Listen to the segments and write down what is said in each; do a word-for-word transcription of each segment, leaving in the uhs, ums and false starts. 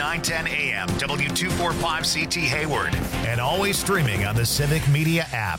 nine ten A M, W two forty-five C T Hayward, and always streaming on the Civic Media app.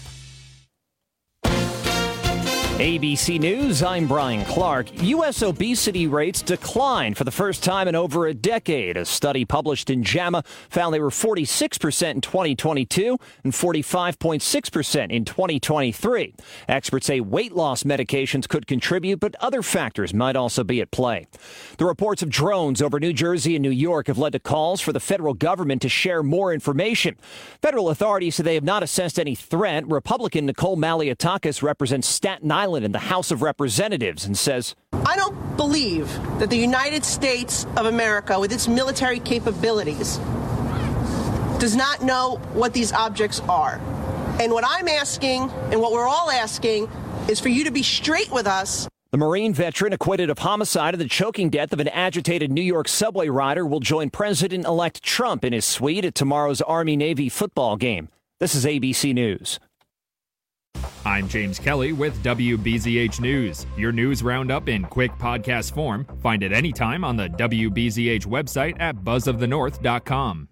A B C News, I'm Brian Clark. U S obesity rates declined for the first time in over a decade. A study published in JAMA found they were forty-six percent in twenty twenty-two and forty-five point six percent in twenty twenty-three. Experts say weight loss medications could contribute, but other factors might also be at play. The reports of drones over New Jersey and New York have led to calls for the federal government to share more information. Federal authorities say they have not assessed any threat. Republican Nicole Malliotakis represents Staten Island in the House of Representatives and says, I don't believe that the United States of America, with its military capabilities, does not know what these objects are. And what I'm asking, and what we're all asking, is for you to be straight with us. The Marine veteran acquitted of homicide and the choking death of an agitated New York subway rider will join President-elect Trump in his suite at tomorrow's Army-Navy football game. This is A B C News. I'm James Kelly with W B Z H News. Your news roundup in quick podcast form. Find it anytime on the W B Z H website at buzz of the north dot com.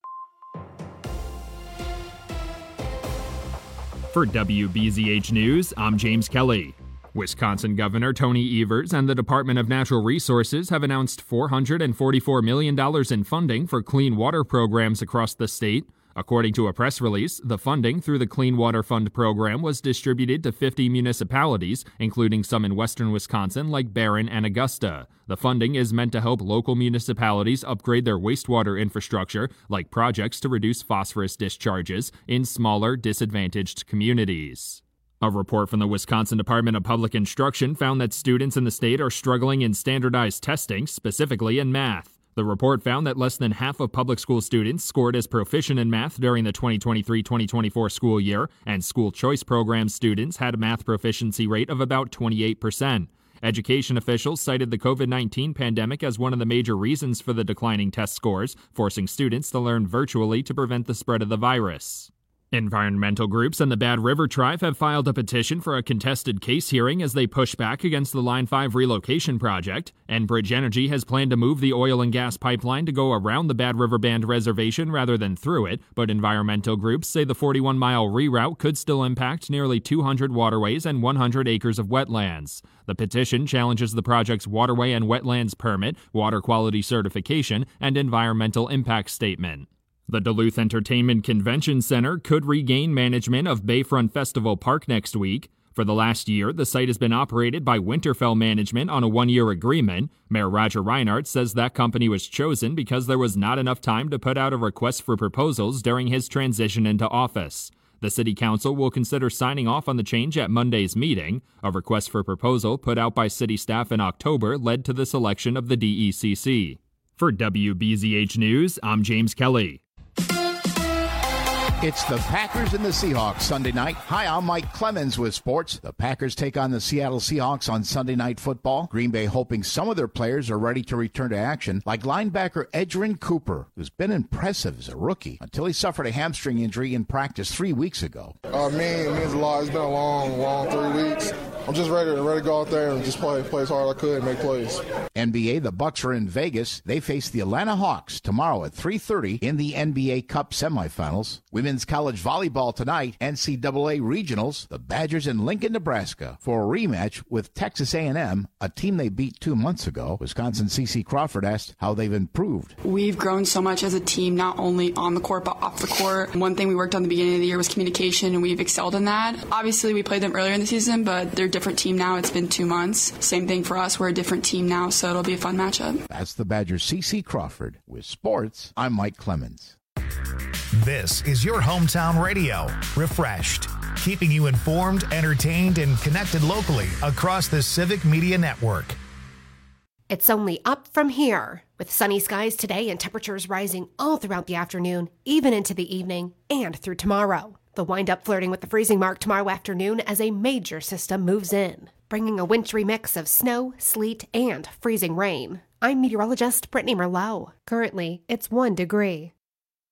For W B Z H News, I'm James Kelly. Wisconsin Governor Tony Evers and the Department of Natural Resources have announced four hundred forty-four million dollars in funding for clean water programs across the state. According to a press release, the funding through the Clean Water Fund program was distributed to fifty municipalities, including some in western Wisconsin like Barron and Augusta. The funding is meant to help local municipalities upgrade their wastewater infrastructure, like projects to reduce phosphorus discharges in smaller, disadvantaged communities. A report from the Wisconsin Department of Public Instruction found that students in the state are struggling in standardized testing, specifically in math. The report found that less than half of public school students scored as proficient in math during the twenty twenty-three twenty twenty-four school year, and school choice program students had a math proficiency rate of about twenty-eight percent. Education officials cited the covid nineteen pandemic as one of the major reasons for the declining test scores, forcing students to learn virtually to prevent the spread of the virus. Environmental groups and the Bad River Tribe have filed a petition for a contested case hearing as they push back against the Line five relocation project. Enbridge Energy has planned to move the oil and gas pipeline to go around the Bad River Band reservation rather than through it, but environmental groups say the forty-one mile reroute could still impact nearly two hundred waterways and one hundred acres of wetlands. The petition challenges the project's waterway and wetlands permit, water quality certification, and environmental impact statement. The Duluth Entertainment Convention Center could regain management of Bayfront Festival Park next week. For the last year, the site has been operated by Winterfell Management on a one-year agreement. Mayor Roger Reinhardt says that company was chosen because there was not enough time to put out a request for proposals during his transition into office. The City Council will consider signing off on the change at Monday's meeting. A request for proposal put out by city staff in October led to the selection of the D E C C. For W B Z H News, I'm James Kelly. It's the Packers and the Seahawks Sunday night. Hi, I'm Mike Clemens with sports. The Packers take on the Seattle Seahawks on Sunday Night Football. Green Bay hoping some of their players are ready to return to action, like linebacker Edgerrin Cooper, who's been impressive as a rookie until he suffered a hamstring injury in practice three weeks ago. Uh, me, it means a lot. It's been a long, long three weeks. I'm just ready, ready to go out there and just play, play as hard as I could and make plays. N B A, the Bucks are in Vegas. They face the Atlanta Hawks tomorrow at three thirty in the N B A Cup semifinals. Women's college volleyball tonight, N C double A regionals, the Badgers in Lincoln, Nebraska, for a rematch with Texas A and M, a team they beat two months ago. Wisconsin C C Crawford asked how they've improved. We've grown so much as a team, not only on the court, but off the court. One thing we worked on at the beginning of the year was communication, and we've excelled in that. Obviously, we played them earlier in the season, but they're a different team now. It's been two months. Same thing for us. We're a different team now, so it'll be a fun matchup. That's the Badgers C C Crawford. With sports, I'm Mike Clemens. This is your hometown radio, Refreshed, keeping you informed, entertained, and connected locally across the Civic Media Network. It's only up from here, with sunny skies today and temperatures rising all throughout the afternoon, even into the evening and through tomorrow. They'll wind up flirting with the freezing mark tomorrow afternoon as a major system moves in, bringing a wintry mix of snow, sleet, and freezing rain. I'm meteorologist Brittany Merlot. Currently, it's one degree.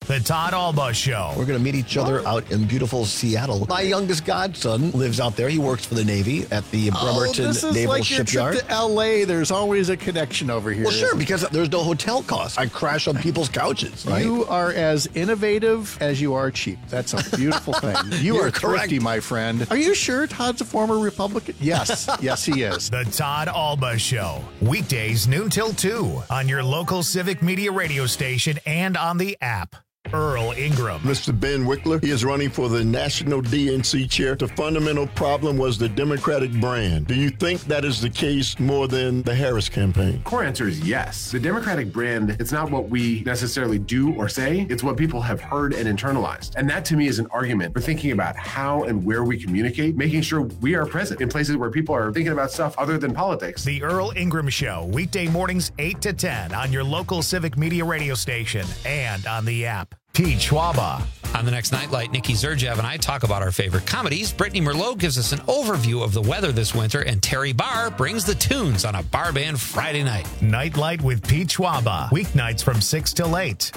The Todd Alba Show. We're going to meet each other out in beautiful Seattle. My youngest godson lives out there. He works for the Navy at the Bremerton oh, this is Naval like Shipyard. Your trip to L A. There's always a connection over here. Well, sure, because there's no hotel costs. I crash on people's couches. Right? You are as innovative as you are cheap. That's a beautiful thing. You You're are correct. thrifty, my friend. Are you sure Todd's a former Republican? Yes. Yes, he is. The Todd Alba Show. Weekdays noon till two on your local Civic Media radio station and on the app. Earl Ingram. Mister Ben Wickler, he is running for the National D N C chair. The fundamental problem was the Democratic brand. Do you think that is the case more than the Harris campaign? Core answer is yes. The Democratic brand, it's not what we necessarily do or say, it's what people have heard and internalized. And that to me is an argument for thinking about how and where we communicate, making sure we are present in places where people are thinking about stuff other than politics. The Earl Ingram Show, weekday mornings eight to ten on your local Civic Media radio station and on the app. Pete Schwaba. On the next Nightlight, Nikki Zerjev and I talk about our favorite comedies. Brittany Merlot gives us an overview of the weather this winter, and Terry Barr brings the tunes on a bar band Friday night. Nightlight with Pete Schwaba, weeknights from six till eight.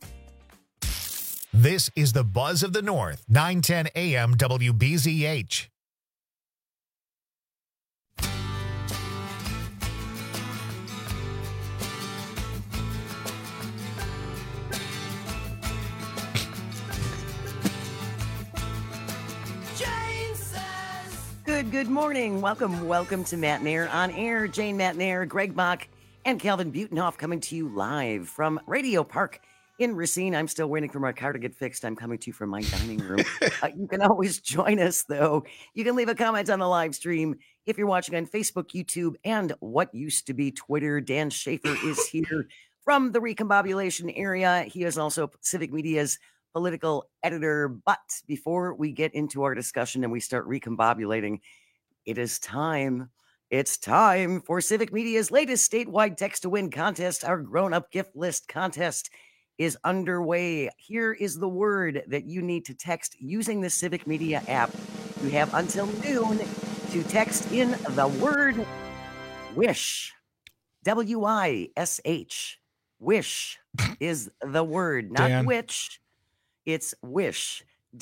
This is the Buzz of the North, nine ten a.m. W B Z H. Good, good morning. Welcome, welcome to Matt Nair on Air. Jane Matt Nair, Greg Bach, and Calvin Butenhoff coming to you live from Radio Park in Racine. I'm still waiting for my car to get fixed. I'm coming to you from my dining room. uh, you can always join us, though. You can leave a comment on the live stream if you're watching on Facebook, YouTube, and what used to be Twitter. Dan Schaefer is here from the Recombobulation area. He is also Civic Media's political editor. But before we get into our discussion and we start recombobulating, it is time. It's time for Civic Media's latest statewide text to win contest. Our grown-up gift list contest is underway. Here is the word that you need to text using the Civic Media app. You have until noon to text in the word wish. W I S H. Wish is the word, not Dan. which. It's wish.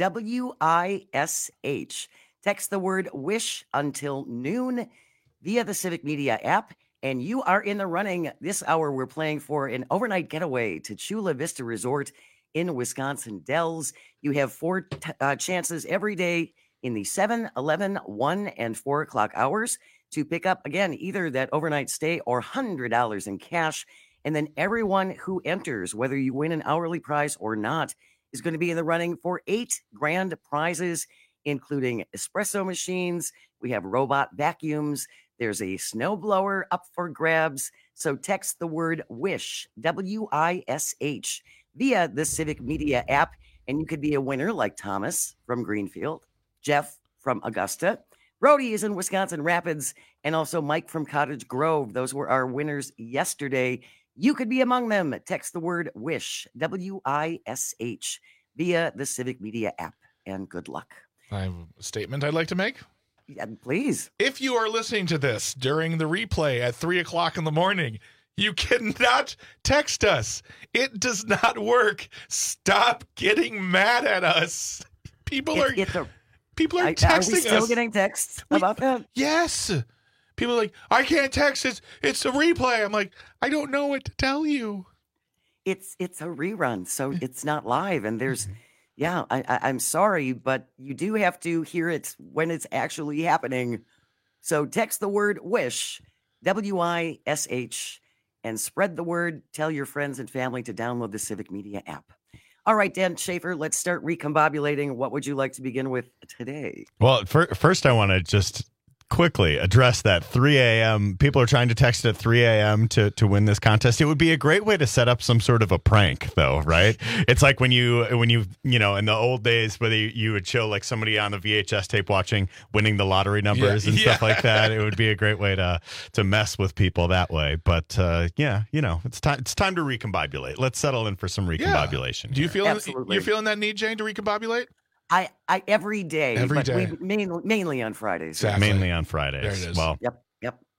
W I S H. Text the word wish until noon via the Civic Media app, and you are in the running. This hour, we're playing for an overnight getaway to Chula Vista Resort in Wisconsin Dells. You have four t- uh, chances every day in the seven, eleven, one, and four o'clock hours to pick up, again, either that overnight stay or one hundred dollars in cash. And then everyone who enters, whether you win an hourly prize or not, is going to be in the running for eight grand prizes, including espresso machines. We have robot vacuums. There's a snowblower up for grabs. So text the word WISH, W I S H, via the Civic Media app, and you could be a winner like Thomas from Greenfield, Jeff from Augusta, Brody is in Wisconsin Rapids, and also Mike from Cottage Grove. Those were our winners yesterday. You could be among them. Text the word WISH, W I S H, via the Civic Media app, and good luck. I have a statement I'd like to make. Yeah, please. If you are listening to this during the replay at three o'clock in the morning, you cannot text us. It does not work. Stop getting mad at us. People It's- are it's a- people are I- texting Are we still us. getting texts We- about that? Yes. People are like, I can't text. It's it's a replay. I'm like, I don't know what to tell you. It's it's a rerun, so it's not live. And there's, yeah, I, I, I'm sorry, but you do have to hear it when it's actually happening. So text the word WISH, W I S H, and spread the word. Tell your friends and family to download the Civic Media app. All right, Dan Schaefer, let's start recombobulating. What would you like to begin with today? Well, fir- first I want to just quickly address that three a.m. People are trying to text at three a.m. to to win this contest. It would be a great way to set up some sort of a prank, though, right? It's like when you when you you know in the old days where you, you would show like somebody on the V H S tape watching winning the lottery numbers Yeah, and stuff yeah. like that. It would be a great way to to mess with people that way. But uh, yeah, you know, it's time it's time to recombobulate. Let's settle in for some recombobulation. Do you here. feel Absolutely. you're feeling that need, Jane, to recombobulate? I, I every day, Every but day. we mainly, mainly on Fridays. Exactly. Mainly on Fridays. There it is. Well, Yep, yep.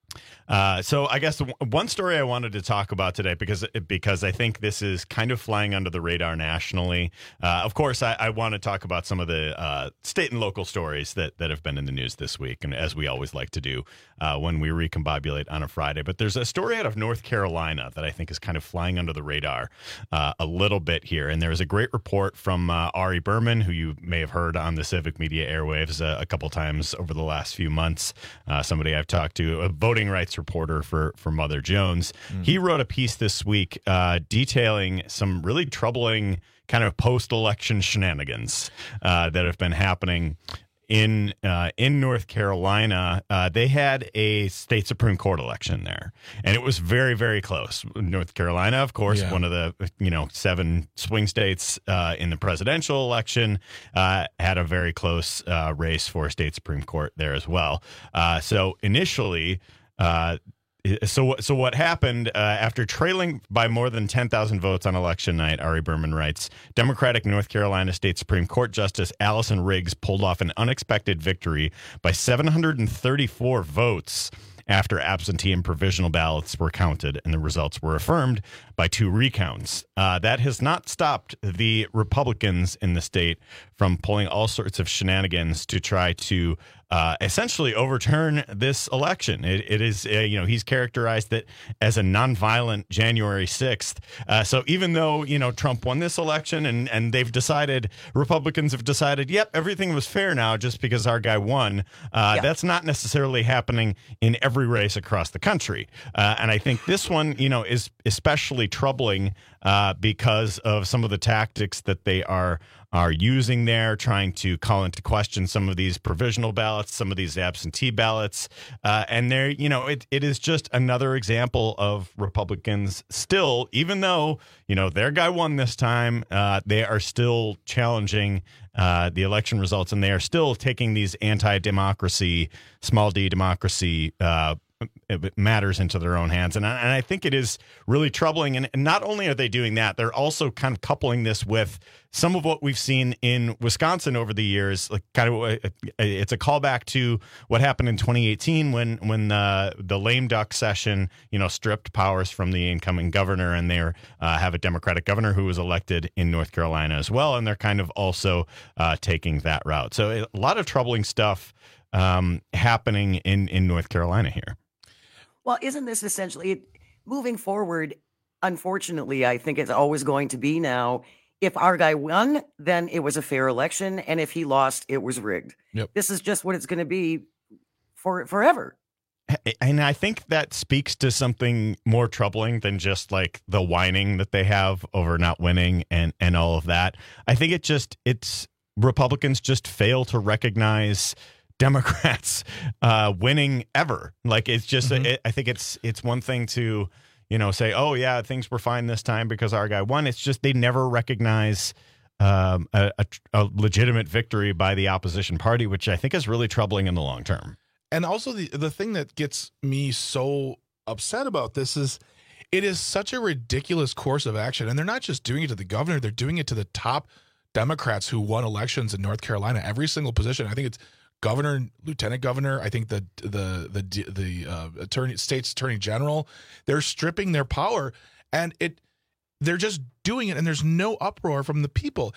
Uh, so I guess the one story I wanted to talk about today, because because I think this is kind of flying under the radar nationally. Uh, of course, I, I want to talk about some of the uh, state and local stories that, that have been in the news this week, and as we always like to do uh, when we recombobulate on a Friday. But there's a story out of North Carolina that I think is kind of flying under the radar uh, a little bit here. And there was a great report from uh, Ari Berman, who you may have heard on the Civic Media airwaves a, a couple times over the last few months. Uh, somebody I've talked to, a voting rights reporter for for Mother Jones. Mm. He wrote a piece this week uh, detailing some really troubling kind of post-election shenanigans uh, that have been happening in uh, in North Carolina. Uh, they had a state Supreme Court election there, and it was very, very close. North Carolina, of course, yeah. one of the you know seven swing states uh, in the presidential election, uh, had a very close uh, race for state Supreme Court there as well. Uh, so initially. Uh, So, so what happened uh, after trailing by more than ten thousand votes on election night, Ari Berman writes, Democratic North Carolina State Supreme Court Justice Allison Riggs pulled off an unexpected victory by seven hundred thirty-four votes after absentee and provisional ballots were counted, and the results were affirmed by two recounts. Uh, that has not stopped the Republicans in the state from pulling all sorts of shenanigans to try to uh, essentially overturn this election. It, it is, uh, you know, he's characterized it as a nonviolent January sixth. Uh, so even though, you know, Trump won this election and, and they've decided, Republicans have decided, yep, everything was fair now just because our guy won, uh, yeah. that's not necessarily happening in every race across the country. Uh, and I think this one, you know, is especially troubling uh, because of some of the tactics that they are are using there, trying to call into question some of these provisional ballots, some of these absentee ballots. Uh, and there, you know, it, it is just another example of Republicans still, even though, you know, their guy won this time, uh, they are still challenging uh, the election results, and they are still taking these anti-democracy, small d democracy uh matters into their own hands. And I, and I think it is really troubling. And, and not only are they doing that, they're also kind of coupling this with some of what we've seen in Wisconsin over the years. Like kind of, it's a callback to what happened in twenty eighteen when when the the lame duck session, you know, stripped powers from the incoming governor, and they uh, have a Democratic governor who was elected in North Carolina as well, and they're kind of also uh, taking that route. So a lot of troubling stuff um, happening in in North Carolina here. Well, isn't this essentially moving forward? Unfortunately, I think it's always going to be now. If our guy won, then it was a fair election. And if he lost, it was rigged. Yep. This is just what it's going to be for forever. And I think that speaks to something more troubling than just like the whining that they have over not winning and, and all of that. I think it just it's Republicans just fail to recognize Democrats uh, winning ever. Like it's just, mm-hmm. it, I think it's it's one thing to, you know, say, oh yeah, things were fine this time because our guy won. It's just they never recognize um, a, a, a legitimate victory by the opposition party, which I think is really troubling in the long term. And also the the thing that gets me so upset about this is it is such a ridiculous course of action. And they're not just doing it to the governor, they're doing it to the top Democrats who won elections in North Carolina, every single position. I think it's governor, lieutenant governor, I think the the the the uh, attorney, state's attorney general, they're stripping their power, and it they're just doing it, and there's no uproar from the people.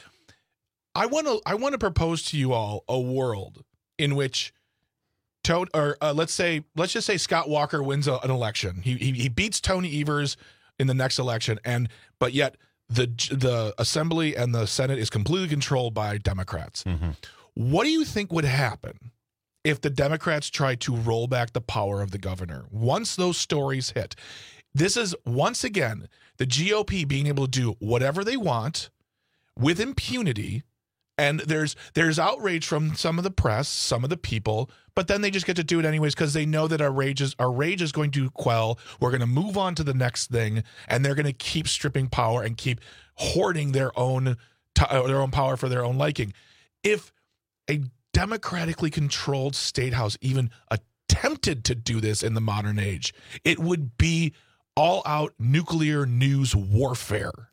I want to I want to propose to you all a world in which, to, or uh, let's say let's just say Scott Walker wins a, an election. He, he he beats Tony Evers in the next election, and but yet the the assembly and the Senate is completely controlled by Democrats. Mm-hmm. What do you think would happen if the Democrats tried to roll back the power of the governor once those stories hit? This is, once again, the G O P being able to do whatever they want with impunity. And there's there's outrage from some of the press, some of the people, but then they just get to do it anyways because they know that our rage is, our rage is going to quell. We're going to move on to the next thing, and they're going to keep stripping power and keep hoarding their own, their own power for their own liking. If a democratically controlled state house even attempted to do this in the modern age, it would be all-out nuclear news warfare. Yeah.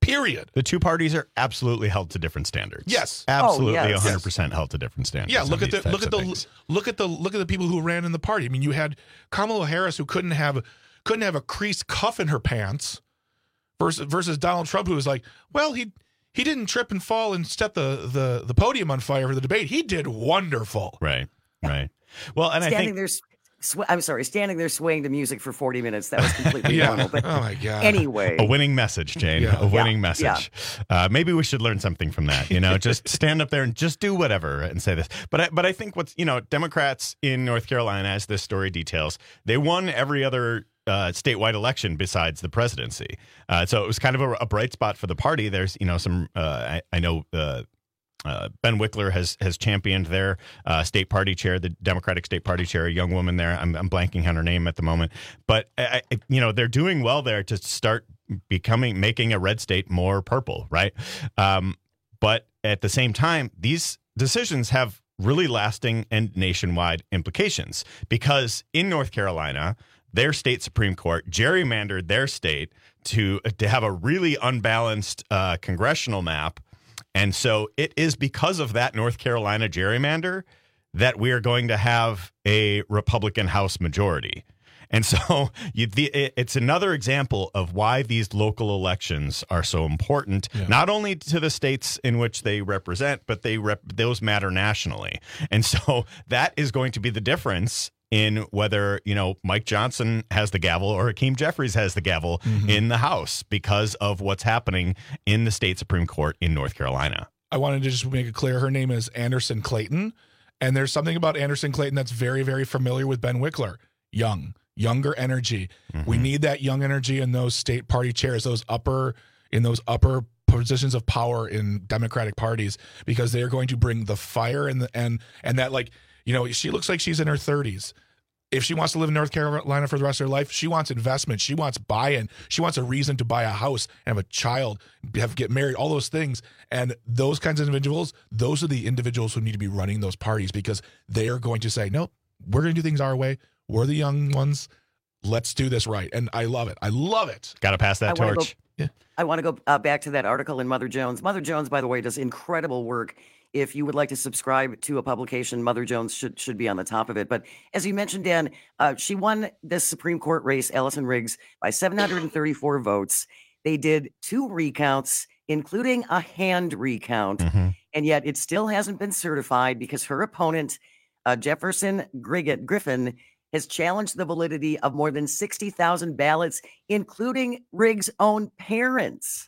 period. The two parties are absolutely held to different standards. Yes. Absolutely Oh, yes. one hundred percent held to different standards. Yeah, look on at the these look at types the of things. look at the look at the people who ran in the party. I mean, you had Kamala Harris who couldn't have couldn't have a creased cuff in her pants versus versus Donald Trump, who was like, well, he he didn't trip and fall and set the the the podium on fire for the debate. He did wonderful. Right. Right. Well, and standing I think there, sw- I'm sorry, standing there swaying to music for forty minutes. That was completely Yeah. normal. But Oh my God. anyway, a winning message, Jane. Yeah. A winning Yeah. message. Uh, maybe we should learn something from that. You know, just stand up there and just do whatever and say this. But I, but I think what's you know, Democrats in North Carolina, as this story details, they won every other uh, statewide election besides the presidency. Uh, so it was kind of a, a bright spot for the party. There's you know some uh, I, I know. Uh, Uh, Ben Wickler has has championed their uh, state party chair, the Democratic state party chair, a young woman there. I'm, I'm blanking on her name at the moment, but I, I, you know they're doing well there to start becoming making a red state more purple, right? Um, but at the same time, these decisions have really lasting and nationwide implications because in North Carolina, their state Supreme Court gerrymandered their state to to have a really unbalanced uh, congressional map. And so it is because of that North Carolina gerrymander that we are going to have a Republican House majority. And so you, the, it's another example of why these local elections are so important, yeah. not only to the states in which they represent, but they rep, those matter nationally. And so that is going to be the difference in whether, you know, Mike Johnson has the gavel or Hakeem Jeffries has the gavel mm-hmm. in the House because of what's happening in the state Supreme Court in North Carolina. I wanted to just make it clear her name is Anderson Clayton. And there's something about Anderson Clayton that's very, very familiar with Ben Wickler. Young, younger energy. Mm-hmm. We need that young energy in those state party chairs, those upper in those upper positions of power in Democratic parties, because they are going to bring the fire and the and and that like You know, she looks like she's in her thirties. If she wants to live in North Carolina for the rest of her life, she wants investment. She wants buy-in. She wants a reason to buy a house and have a child, have get married, all those things. And those kinds of individuals, those are the individuals who need to be running those parties because they are going to say, nope, we're going to do things our way. We're the young ones. Let's do this right. And I love it. I love it. Got to pass that I torch. Go, yeah. I want to go uh, back to that article in Mother Jones. Mother Jones, by the way, does incredible work. If you would like to subscribe to a publication, Mother Jones should should be on the top of it. But as you mentioned, Dan, uh, she won this Supreme Court race, Allison Riggs, by seven hundred thirty-four votes. They did two recounts, including a hand recount, mm-hmm. and yet it still hasn't been certified because her opponent, uh, Jefferson Griggett, Griffin, has challenged the validity of more than sixty thousand ballots, including Riggs' own parents.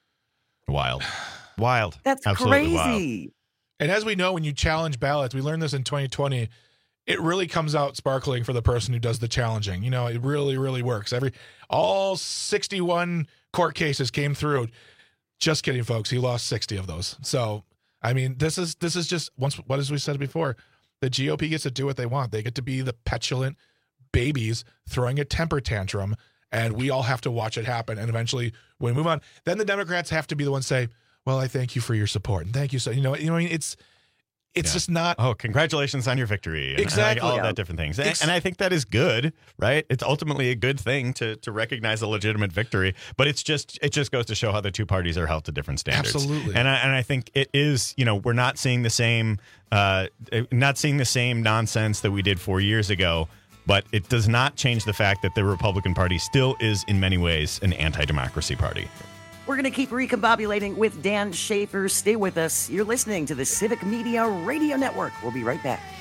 Wild. Wild. That's Absolutely crazy. Wild. And as we know, when you challenge ballots, we learned this in twenty twenty, it really comes out sparkling for the person who does the challenging. You know, it really, really works. Every all sixty-one court cases came through. Just kidding, folks. He lost sixty of those. So, I mean, this is this is just once what as we said before, the G O P gets to do what they want. They get to be the petulant babies throwing a temper tantrum, and we all have to watch it happen. And eventually, when we move on, then the Democrats have to be the ones say, well, I thank you for your support. And thank you. So, you know, you know, I mean, it's, it's yeah. just not. Oh, congratulations on your victory. And, exactly. And all yeah. of that different things. And, Ex- and I think that is good, right? It's ultimately a good thing to, to recognize a legitimate victory, but it's just, it just goes to show how the two parties are held to different standards. Absolutely. And I, and I think it is, you know, we're not seeing the same, uh, not seeing the same nonsense that we did four years ago, but it does not change the fact that the Republican Party still is in many ways an anti-democracy party. We're going to keep recombobulating with Dan Schaefer. Stay with us. You're listening to the Civic Media Radio Network. We'll be right back.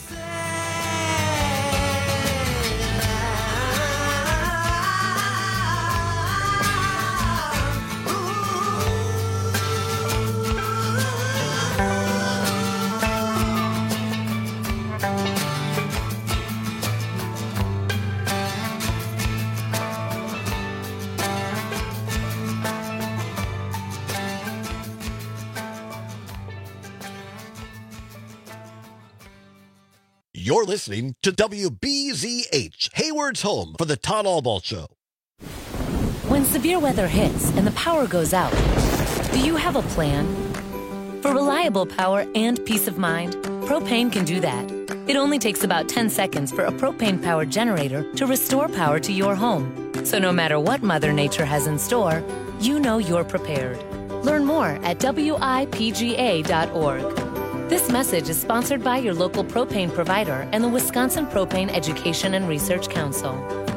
You're listening to W B Z H, Hayward's home for the Todd Albaugh Show. When severe weather hits and the power goes out, do you have a plan? For reliable power and peace of mind, Propane can do that. It only takes about ten seconds for a propane-powered generator to restore power to your home. So no matter what Mother Nature has in store, you know you're prepared. Learn more at W I P G A dot org. This message is sponsored by your local propane provider and the Wisconsin Propane Education and Research Council.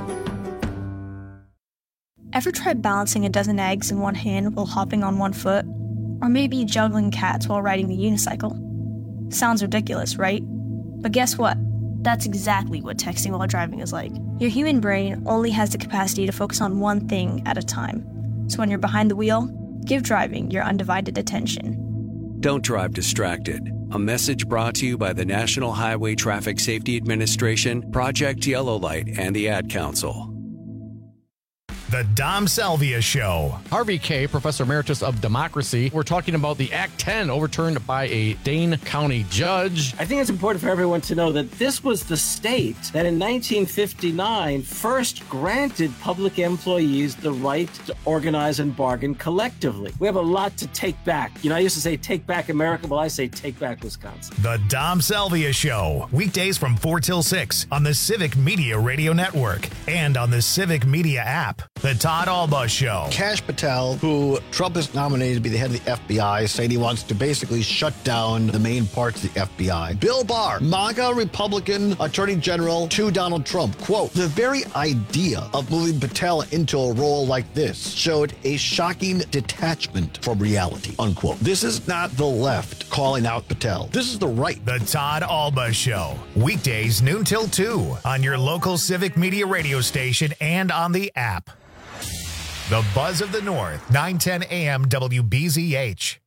Ever tried balancing a dozen eggs in one hand while hopping on one foot? Or maybe juggling cats while riding the unicycle? Sounds ridiculous, right? But guess what? That's exactly what texting while driving is like. Your human brain only has the capacity to focus on one thing at a time. So when you're behind the wheel, give driving your undivided attention. Don't drive distracted. A message brought to you by the National Highway Traffic Safety Administration, Project Yellow Light, and the Ad Council. The Dom Salvia Show. Harvey Kaye, Professor Emeritus of Democracy. We're talking about the Act ten overturned by a Dane County judge. I think it's important for everyone to know that this was the state that in nineteen fifty-nine first granted public employees the right to organize and bargain collectively. We have a lot to take back. You know, I used to say take back America. Well, I say take back Wisconsin. The Dom Salvia Show. Weekdays from four till six on the Civic Media Radio Network and on the Civic Media app. The Todd Alba Show. Kash Patel, who Trump has nominated to be the head of the F B I, saying he wants to basically shut down the main parts of the F B I. Bill Barr, MAGA Republican Attorney General to Donald Trump. Quote, the very idea of moving Patel into a role like this showed a shocking detachment from reality, unquote. This is not the left calling out Patel. This is the right. The Todd Alba Show. Weekdays noon till two on your local Civic Media radio station and on the app. The Buzz of the North, nine ten A M W B Z H.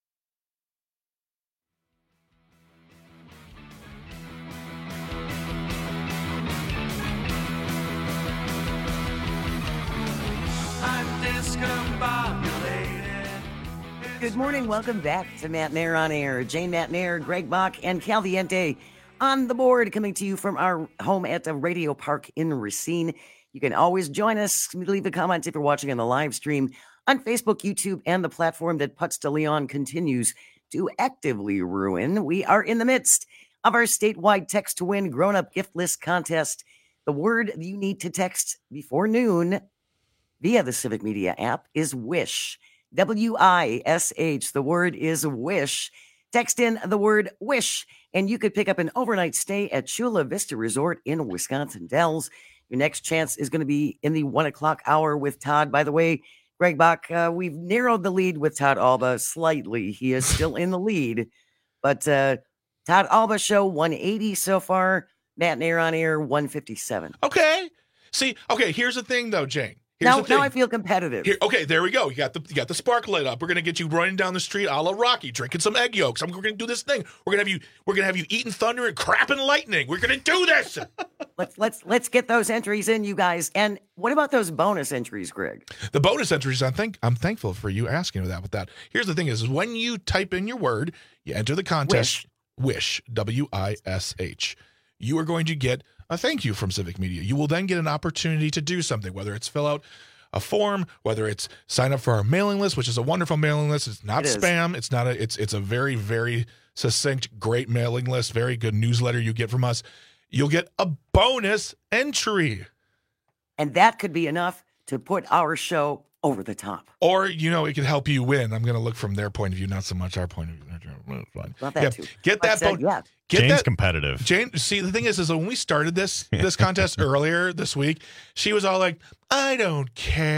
Good morning. Welcome back to Matt Nair on Air. Jane Matt Nair, Greg Bach, and Caliente on the board, coming to you from our home at the Radio Park in Racine. You can always join us. Leave a comment if you're watching on the live stream on Facebook, YouTube, and the platform that Putz de Leon continues to actively ruin. We are in the midst of our statewide Text to Win grown-up gift list contest. The word you need to text before noon via the Civic Media app is WISH. W I S H. The word is WISH. Text in the word WISH, and you could pick up an overnight stay at Chula Vista Resort in Wisconsin Dells. Your next chance is going to be in the one o'clock hour with Todd. By the way, Greg Bach, uh, we've narrowed the lead with Todd Alba slightly. He is still in the lead, but uh, Todd Alba show one eighty so far. Matt Nair on Air one fifty-seven. Okay. See, okay, here's the thing though, Jane. Here's now, the thing. now I feel competitive. Here, okay, there we go. You got the you got the spark lit up. We're gonna get you running down the street a la Rocky, drinking some egg yolks. I'm, we're gonna do this thing. We're gonna have you. We're gonna have you eating thunder and crapping lightning. We're gonna do this. let's let's let's get those entries in, you guys. And what about those bonus entries, Greg? The bonus entries. I think I'm thankful for you asking that. With that, here's the thing: is, is when you type in your word, you enter the contest. Wish, Wish W I S H. You are going to get a thank you from Civic Media. You will then get an opportunity to do something, whether it's fill out a form, whether it's sign up for our mailing list, which is a wonderful mailing list. It's not it spam. It's not a, it's, it's a very, very succinct, great mailing list, very good newsletter you get from us. You'll get a bonus entry. And that could be enough to put our show over the top. Or, you know, it could help you win. I'm going to look from their point of view, not so much our point of view. Fine. Not that yeah, too. Get that bonus. Yeah. Get Jane's that, competitive. Jane, see, the thing is, is when we started this this contest earlier this week, she was all like, I don't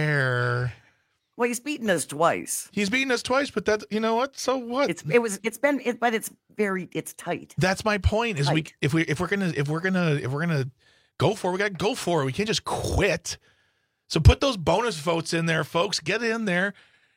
care. Well, he's beaten us twice. He's beaten us twice, but that, you know what? So what? It's it was it's been it, but it's very it's tight. That's my point. Is tight. we if we if we're gonna if we're gonna if we're gonna go for it, we gotta go for it. We can't just quit. So put those bonus votes in there, folks. Get in there.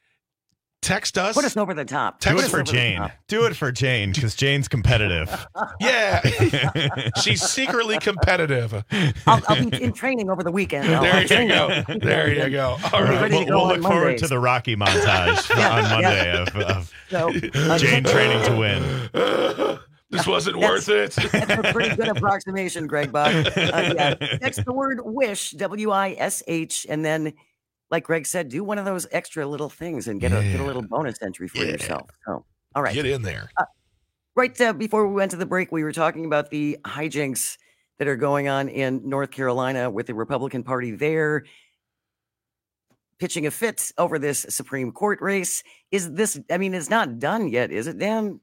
Text us. Put us over the top. Do it for Jane. Do it for Jane, because Jane's competitive. Yeah. She's secretly competitive. I'll, I'll be in training over the weekend. Though. There you go. There you go. All right. We'll, we'll look forward to the Rocky montage yeah, on Monday yeah. of, of so, uh, Jane training to win. This wasn't that's, worth it. That's a pretty good approximation, Greg Bach. Uh, yeah. Text the word WISH, W I S H, and then, like Greg said, do one of those extra little things and get, yeah. a, get a little bonus entry for yeah. yourself. So, all right. Get in there. Uh, right uh, before we went to the break, we were talking about the hijinks that are going on in North Carolina with the Republican Party there. pitching a fit over this Supreme Court race. Is this, I mean, it's not done yet, is it, Dan?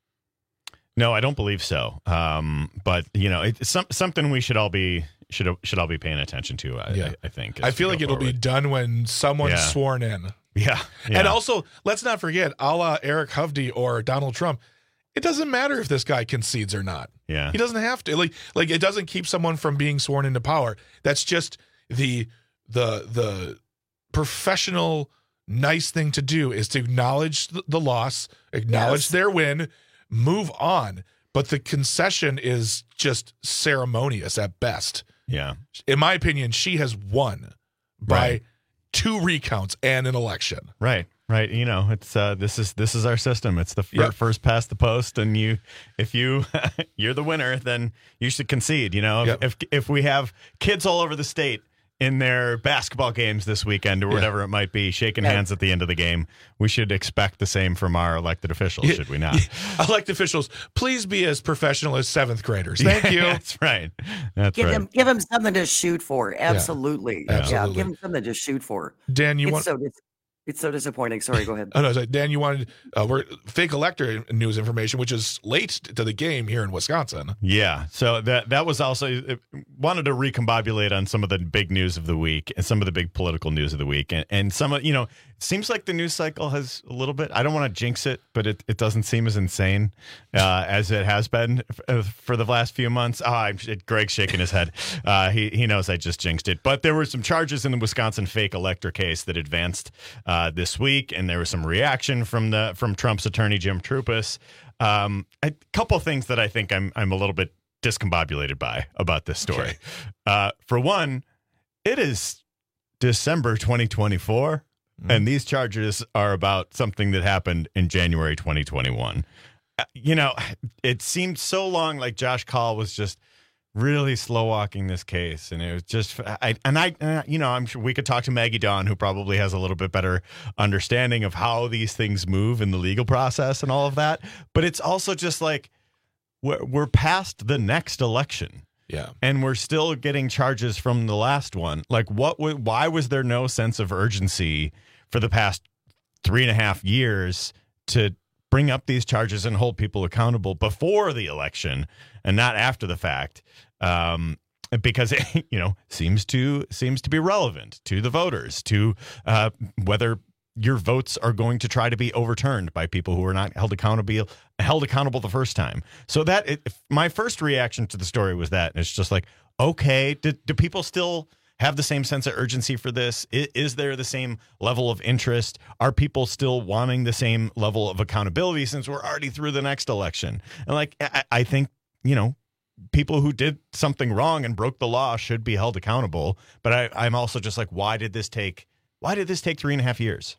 No, I don't believe so. Um, but, you know, it's some, something we should all be should should all be paying attention to, I, yeah. I, I think. I feel like it'll forward. be done when someone's yeah. sworn in. Yeah. yeah. And also, let's not forget, a la Eric Hovde or Donald Trump, it doesn't matter if this guy concedes or not. Yeah. He doesn't have to. Like, like it doesn't keep someone from being sworn into power. That's just the the the professional, nice thing to do is to acknowledge the loss, acknowledge yes. their win, move on. But the concession is just ceremonious at best. Yeah. In my opinion, she has won by right. two recounts and an election. Right. Right, you know, it's uh, this is this is our system. It's the fir- yep. first past the post, and you, if you you're the winner, then you should concede. You know, yep. if if we have kids all over the state in their basketball games this weekend or whatever yeah. it might be, shaking yeah. hands at the end of the game, we should expect the same from our elected officials, yeah. should we not? Yeah. Elected officials, please be as professional as seventh graders. Thank yeah, you. That's right. That's give right. them give them something to shoot for. Absolutely. Yeah, absolutely. yeah give them something to shoot for. Dan, you it's want? So, it's, It's so disappointing. Sorry, go ahead. oh, no, sorry. Dan, you wanted uh, we're fake elector news information, which is late to the game here in Wisconsin. Yeah, so that that was also it, wanted to recombobulate on some of the big news of the week and some of the big political news of the week, and, and some of you know, it seems like the news cycle has a little bit. I don't want to jinx it, but it, it doesn't seem as insane uh, as it has been f- for the last few months. Ah, I'm, Greg's shaking his head. Uh, he he knows I just jinxed it, but there were some charges in the Wisconsin fake elector case that advanced Uh, this week, and there was some reaction from the from Trump's attorney Jim Trupus. Um, a couple of things that I think I'm I'm a little bit discombobulated by about this story. Okay. Uh, for one, it is December twenty twenty-four, mm. and these charges are about something that happened in January twenty twenty-one. Uh, you know, it seemed so long like Josh Kaul was just really slow walking this case, and it was just I and I uh, you know I'm sure we could talk to Maggie Dawn, who probably has a little bit better understanding of how these things move in the legal process and all of that, but it's also just like we're, we're past the next election, yeah, and we're still getting charges from the last one. Like, what why was there no sense of urgency for the past three and a half years to bring up these charges and hold people accountable before the election and not after the fact? Um, because it, you know, seems to seems to be relevant to the voters, to uh, whether your votes are going to try to be overturned by people who are not held accountable held accountable the first time. So that it, my first reaction to the story was that, and it's just like, okay, do, do people still have the same sense of urgency for this? Is, is there the same level of interest? Are people still wanting the same level of accountability since we're already through the next election? And like, I, I think, you know, people who did something wrong and broke the law should be held accountable. But I, I'm also just like, why did this take, why did this take three and a half years?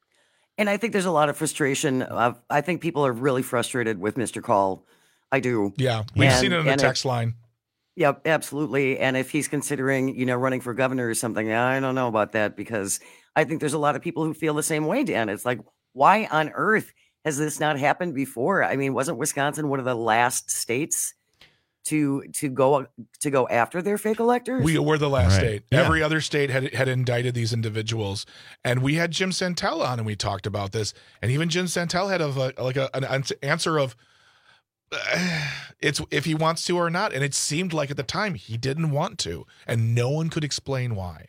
And I think there's a lot of frustration. Uh, I think people are really frustrated with Mister Kaul. I do. Yeah. We've and, seen it in the text it, line. Yep, absolutely. And if he's considering, you know, running for governor or something, I don't know about that, because I think there's a lot of people who feel the same way, Dan. It's like, why on earth has this not happened before? I mean, wasn't Wisconsin one of the last states to to go to go after their fake electors? We were the last right. state. Yeah. Every other state had had indicted these individuals, and we had Jim Santel on, and we talked about this. And even Jim Santel had of a, like a, an answer of uh, it's if he wants to or not. And it seemed like at the time he didn't want to, and no one could explain why.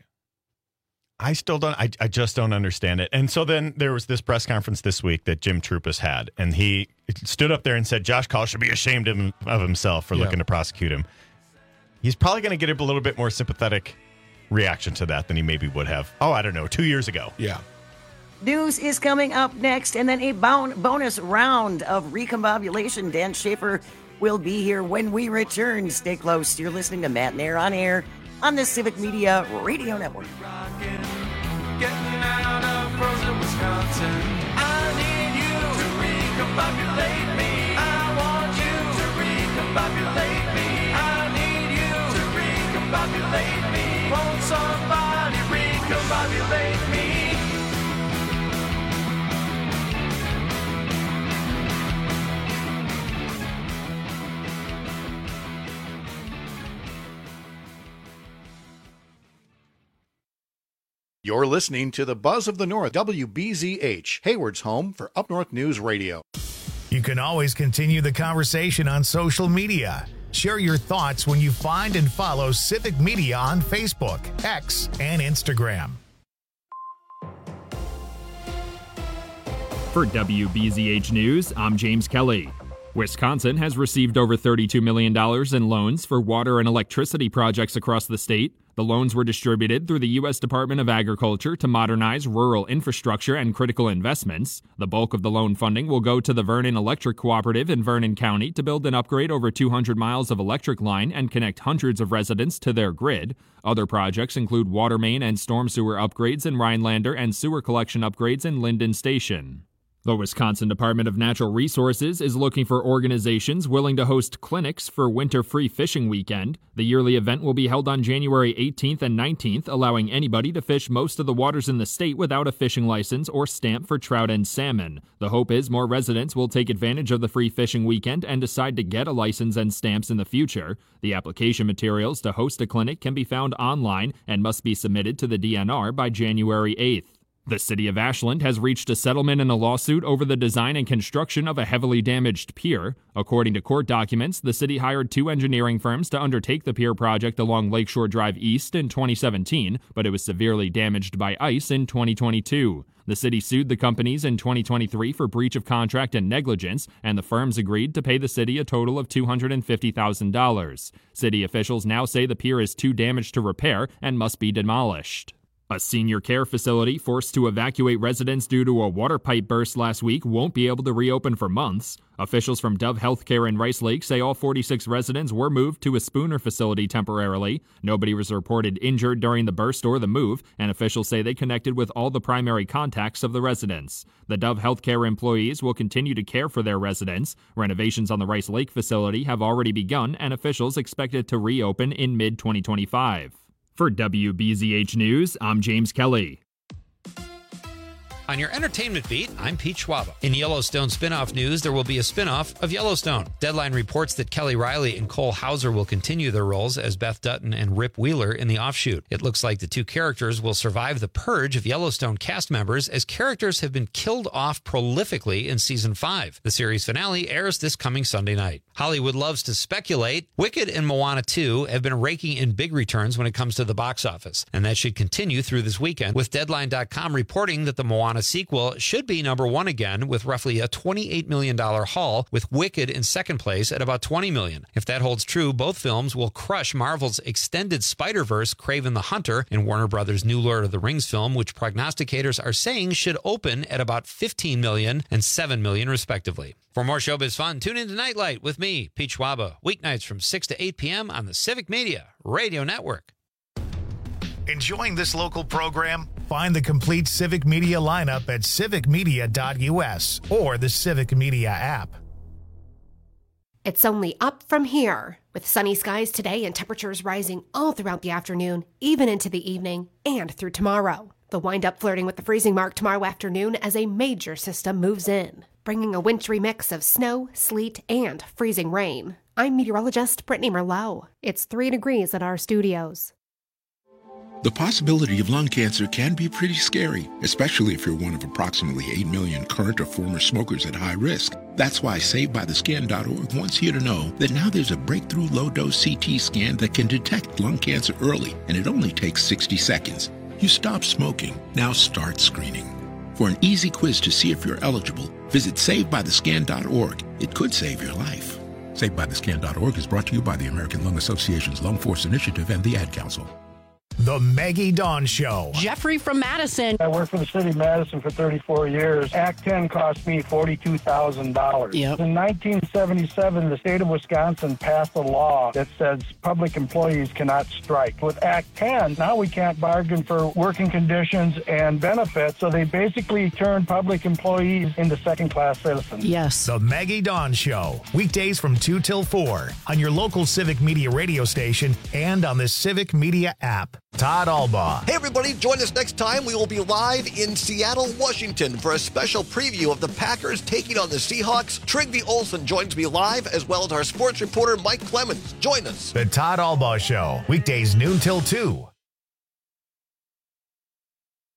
I still don't. I, I just don't understand it. And so then there was this press conference this week that Jim Trupus had, and he stood up there and said Josh Kaul should be ashamed of, him, of himself for yeah. looking to prosecute him. He's probably going to get a little bit more sympathetic reaction to that than he maybe would have, oh, I don't know, two years ago. Yeah. News is coming up next, and then a bon- bonus round of recombobulation. Dan Schaefer will be here when we return. Stay close. You're listening to Matt and Air on Air on the Civic Media Radio Network. Getting out of frozen Wisconsin. I need you to recombobulate me. I want you to recombobulate me. I need you to recombobulate me. Won't somebody recombobulate me? You're listening to the Buzz of the North, W B Z H, Hayward's home for Up North News Radio. You can always continue the conversation on social media. Share your thoughts when you find and follow Civic Media on Facebook, X, and Instagram. For W B Z H News, I'm James Kelly. Wisconsin has received over thirty-two million dollars in loans for water and electricity projects across the state. The loans were distributed through the U S Department of Agriculture to modernize rural infrastructure and critical investments. The bulk of the loan funding will go to the Vernon Electric Cooperative in Vernon County to build and upgrade over two hundred miles of electric line and connect hundreds of residents to their grid. Other projects include water main and storm sewer upgrades in Rhinelander and sewer collection upgrades in Linden Station. The Wisconsin Department of Natural Resources is looking for organizations willing to host clinics for Winter Free Fishing Weekend. The yearly event will be held on January eighteenth and nineteenth, allowing anybody to fish most of the waters in the state without a fishing license or stamp for trout and salmon. The hope is more residents will take advantage of the free fishing weekend and decide to get a license and stamps in the future. The application materials to host a clinic can be found online and must be submitted to the D N R by January eighth. The city of Ashland has reached a settlement in a lawsuit over the design and construction of a heavily damaged pier. According to court documents, the city hired two engineering firms to undertake the pier project along Lakeshore Drive East in twenty seventeen, but it was severely damaged by ice in twenty twenty-two. The city sued the companies in twenty twenty-three for breach of contract and negligence, and the firms agreed to pay the city a total of two hundred fifty thousand dollars. City officials now say the pier is too damaged to repair and must be demolished. A senior care facility forced to evacuate residents due to a water pipe burst last week won't be able to reopen for months. Officials from Dove Healthcare in Rice Lake say all forty-six residents were moved to a Spooner facility temporarily. Nobody was reported injured during the burst or the move, and officials say they connected with all the primary contacts of the residents. The Dove Healthcare employees will continue to care for their residents. Renovations on the Rice Lake facility have already begun, and officials expect it to reopen in mid twenty twenty-five. For W B Z H News, I'm James Kelly. On your entertainment beat, I'm Pete Schwaba. In Yellowstone spinoff news, there will be a spinoff of Yellowstone. Deadline reports that Kelly Riley and Cole Hauser will continue their roles as Beth Dutton and Rip Wheeler in the offshoot. It looks like the two characters will survive the purge of Yellowstone cast members, as characters have been killed off prolifically in season five. The series finale airs this coming Sunday night. Hollywood loves to speculate. Wicked and Moana two have been raking in big returns when it comes to the box office, and that should continue through this weekend, with Deadline dot com reporting that the Moana sequel should be number one again with roughly a twenty-eight million dollars haul, with Wicked in second place at about twenty million dollars. If that holds true, both films will crush Marvel's extended Spider-Verse Kraven the Hunter and Warner Brothers' new Lord of the Rings film, which prognosticators are saying should open at about fifteen million dollars and seven million dollars respectively. For more showbiz fun, tune in to Nightlight with me, Pete Schwaba, weeknights from six to eight p.m. on the Civic Media Radio Network. Enjoying this local program? Find the complete Civic Media lineup at civic media dot u s or the Civic Media app. It's only up from here, with sunny skies today and temperatures rising all throughout the afternoon, even into the evening, and through tomorrow. They'll wind up flirting with the freezing mark tomorrow afternoon as a major system moves in, bringing a wintry mix of snow, sleet, and freezing rain. I'm meteorologist Brittany Merlot. It's three degrees at our studios. The possibility of lung cancer can be pretty scary, especially if you're one of approximately eight million current or former smokers at high risk. That's why Save By The Scan dot org wants you to know that now there's a breakthrough low-dose C T scan that can detect lung cancer early, and it only takes sixty seconds. You stop smoking, now start screening. For an easy quiz to see if you're eligible, visit Save By The Scan dot org. It could save your life. Save By The Scan dot org is brought to you by the American Lung Association's Lung Force Initiative and the Ad Council. The Maggie Dawn Show. Jeffrey from Madison. I worked for the city of Madison for thirty-four years. Act ten cost me forty-two thousand dollars. Yep. In nineteen seventy-seven, the state of Wisconsin passed a law that says public employees cannot strike. With Act ten, now we can't bargain for working conditions and benefits, so they basically turned public employees into second-class citizens. Yes. The Maggie Dawn Show. Weekdays from two till four on your local Civic Media radio station and on the Civic Media app. Todd Albaugh. Hey, everybody, join us next time. We will be live in Seattle, Washington for a special preview of the Packers taking on the Seahawks. Trigby Olson joins me live, as well as our sports reporter, Mike Clemens. Join us. The Todd Albaugh Show. Weekdays noon till two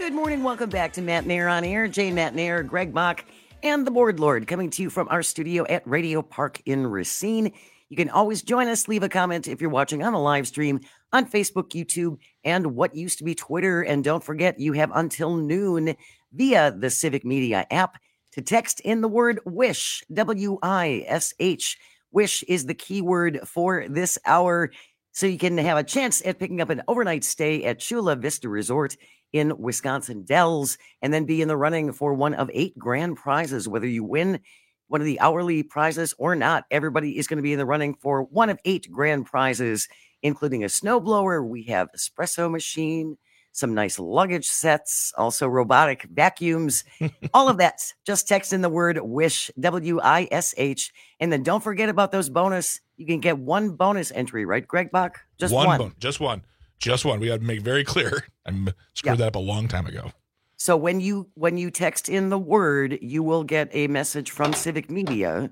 Good morning. Welcome back to Matt Nair on Air. Jane Matt Nair, Greg Mock, and the Board Lord coming to you from our studio at Radio Park in Racine. You can always join us. Leave a comment if you're watching on the live stream on Facebook, YouTube, and what used to be Twitter. And don't forget, you have until noon via the Civic Media app to text in the word WISH, W I S H. WISH is the keyword for this hour, so you can have a chance at picking up an overnight stay at Chula Vista Resort in Wisconsin Dells, and then be in the running for one of eight grand prizes. Whether you win one of the hourly prizes or not, everybody is going to be in the running for one of eight grand prizes, including a snowblower. We have espresso machine, some nice luggage sets, also robotic vacuums, all of that. Just text in the word WISH, W I S H, and then don't forget about those bonus. You can get one bonus entry, right, Greg Bach? Just one. One. Bon- just one. Just one. We got to make very clear. I screwed Yeah. that up a long time ago. So when you when you text in the word, you will get a message from Civic Media.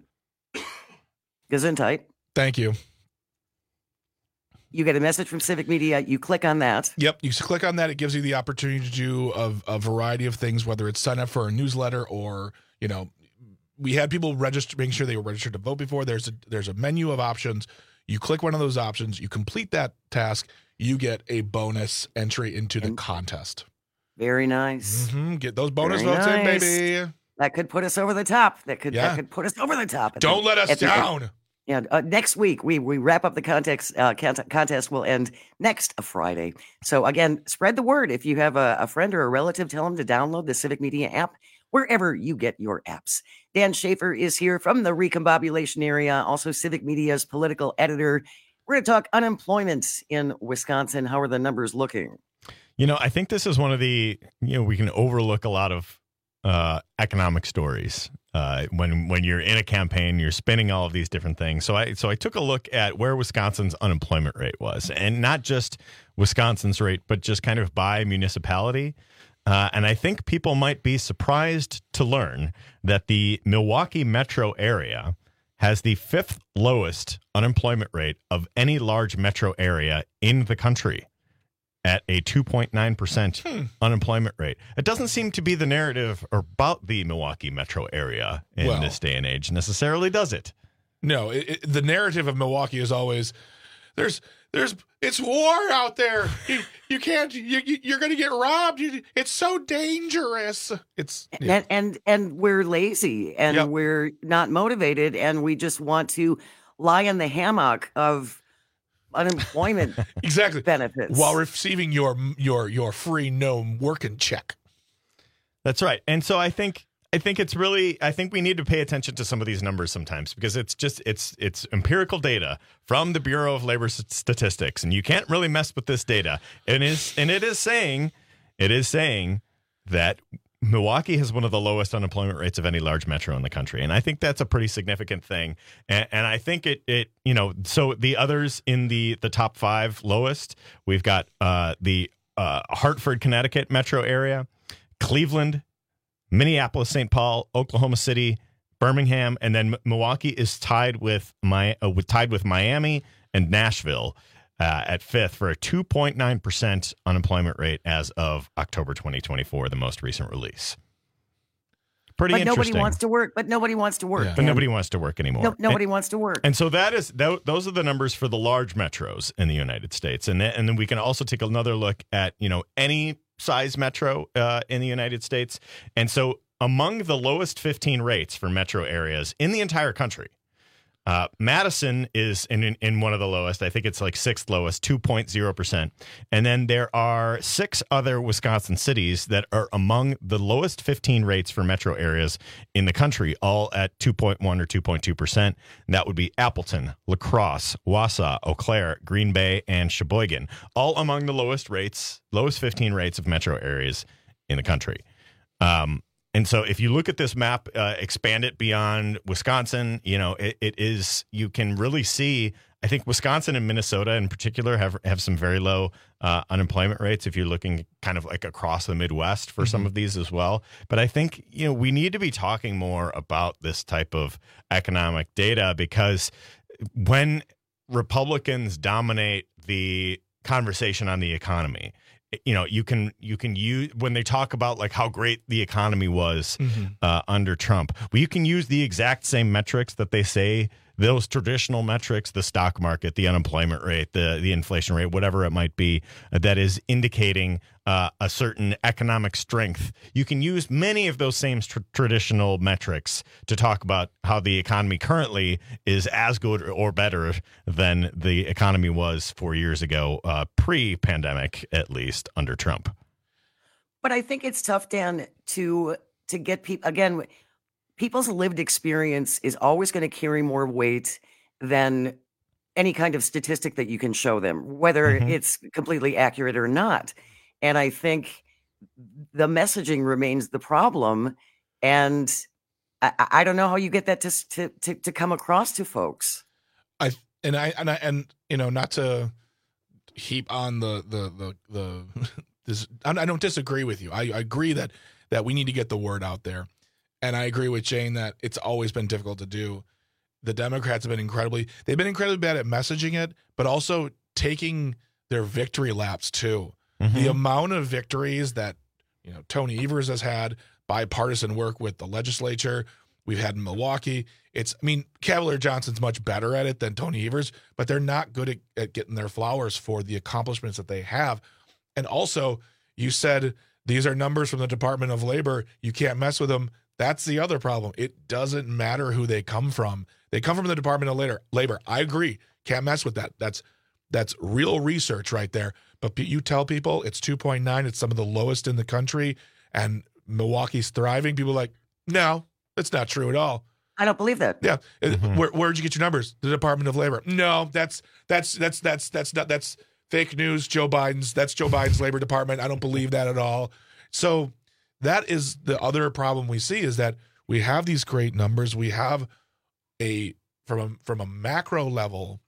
Gesundheit. Thank you. You get a message from Civic Media. You click on that. Yep. You click on that. It gives you the opportunity to do a, a variety of things, whether it's sign up for a newsletter or, you know, we had people register, making sure they were registered to vote before. There's a, there's a menu of options. You click one of those options. You complete that task. You get a bonus entry into the and contest. Very nice. Mm-hmm. Get those bonus Very votes nice. in, baby. That could put us over the top. That could Yeah. that could put us over the top. At Don't the- let us at the- down. Yeah, uh, next week we we wrap up the context uh, cont- contest. Will end next Friday. So again, spread the word. If you have a, a friend or a relative, tell them to download the Civic Media app wherever you get your apps. Dan Schaefer is here from the recombobulation area, also Civic Media's political editor. We're going to talk unemployment in Wisconsin. How are the numbers looking? You know, I think this is one of the, you know, we can overlook a lot of uh, economic stories uh, when when you're in a campaign, you're spinning all of these different things. So I so I took a look at where Wisconsin's unemployment rate was, and not just Wisconsin's rate, but just kind of by municipality. Uh, and I think people might be surprised to learn that the Milwaukee metro area has the fifth lowest unemployment rate of any large metro area in the country at a two point nine percent Hmm. unemployment rate. It doesn't seem to be the narrative about the Milwaukee metro area in Well. this day and age necessarily, does it? No, it, it, the narrative of Milwaukee is always there's there's it's war out there. You you can't you you- you're going to get robbed. You, it's so dangerous. It's yeah. And, and and we're lazy and Yep. we're not motivated and we just want to lie in the hammock of unemployment exactly benefits while receiving your your your free no working check. That's right. And so I think I think it's really I think we need to pay attention to some of these numbers sometimes, because it's just it's it's empirical data from the Bureau of Labor S- Statistics, and you can't really mess with this data. And is and it is saying it is saying that Milwaukee has one of the lowest unemployment rates of any large metro in the country. And I think that's a pretty significant thing. And, and I think it, it, you know, so the others in the, the top five lowest, we've got uh, the uh, Hartford, Connecticut metro area, Cleveland, Minneapolis, Saint Paul, Oklahoma City, Birmingham, and then M- Milwaukee is tied with my uh, with, tied with Miami and Nashville uh, at fifth for a two point nine percent unemployment rate as of October twenty twenty-four, the most recent release. Pretty but interesting. nobody wants to work. But nobody wants to work. But Dan. nobody wants to work anymore. No, nobody And- wants to work. And so that is th- those are the numbers for the large metros in the United States, and then, and then we can also take another look at, you know, any size metro uh, in the United States. And so among the lowest fifteen rates for metro areas in the entire country, uh, Madison is in, in in one of the lowest. I think it's like sixth lowest, two point zero percent. And then there are six other Wisconsin cities that are among the lowest fifteen rates for metro areas in the country, all at two point one or two point two percent. And that would be Appleton, La Crosse, Wausau, Eau Claire, Green Bay, and Sheboygan, all among the lowest rates, lowest fifteen rates of metro areas in the country. Um, And so if you look at this map, uh, expand it beyond Wisconsin, you know, it, it is, you can really see, I think Wisconsin and Minnesota in particular have, have some very low uh, unemployment rates if you're looking kind of like across the Midwest for some of these as well. But I think, you know, we need to be talking more about this type of economic data, because when Republicans dominate the conversation on the economy, you know, you can you can use when they talk about like how great the economy was Mm-hmm. uh, under Trump. Well, you can use the exact same metrics that they say, those traditional metrics, the stock market, the unemployment rate, the the inflation rate, whatever it might be, uh, that is indicating uh, a certain economic strength. You can use many of those same tr- traditional metrics to talk about how the economy currently is as good or better than the economy was four years ago, uh, pre-pandemic, at least under Trump. But I think it's tough, Dan, to to get people again. People's lived experience is always going to carry more weight than any kind of statistic that you can show them, whether Mhm. it's completely accurate or not. And I think the messaging remains the problem. And I, I I don't know how you get that to, s- to to to come across to folks. I and I and I and you know, not to heap on the the the the this, I I don't disagree with you. I, I agree that that we need to get the word out there, and I agree with Jane that it's always been difficult to do. The Democrats have been incredibly they've been incredibly bad at messaging it, but also taking their victory laps too. Mm-hmm. The amount of victories that you know Tony Evers has had, bipartisan work with the legislature, we've had in Milwaukee. It's, I mean, Cavalier Johnson's much better at it than Tony Evers, but they're not good at, at getting their flowers for the accomplishments that they have. And also, you said these are numbers from the Department of Labor. You can't mess with them. That's the other problem. It doesn't matter who they come from. They come from the Department of Labor. Labor. I agree. Can't mess with that. That's that's real research right there. But you tell people it's two point nine. It's some of the lowest in the country, and Milwaukee's thriving. People are like, no, that's not true at all. I don't believe that. Yeah. Mm-hmm. Where where'd you get your numbers? The Department of Labor. No, that's that's that's that's that's not that's fake news. Joe Biden's that's Joe Biden's Labor Department. I don't believe that at all. So that is the other problem we see, is that we have these great numbers. We have a from a from a macro level,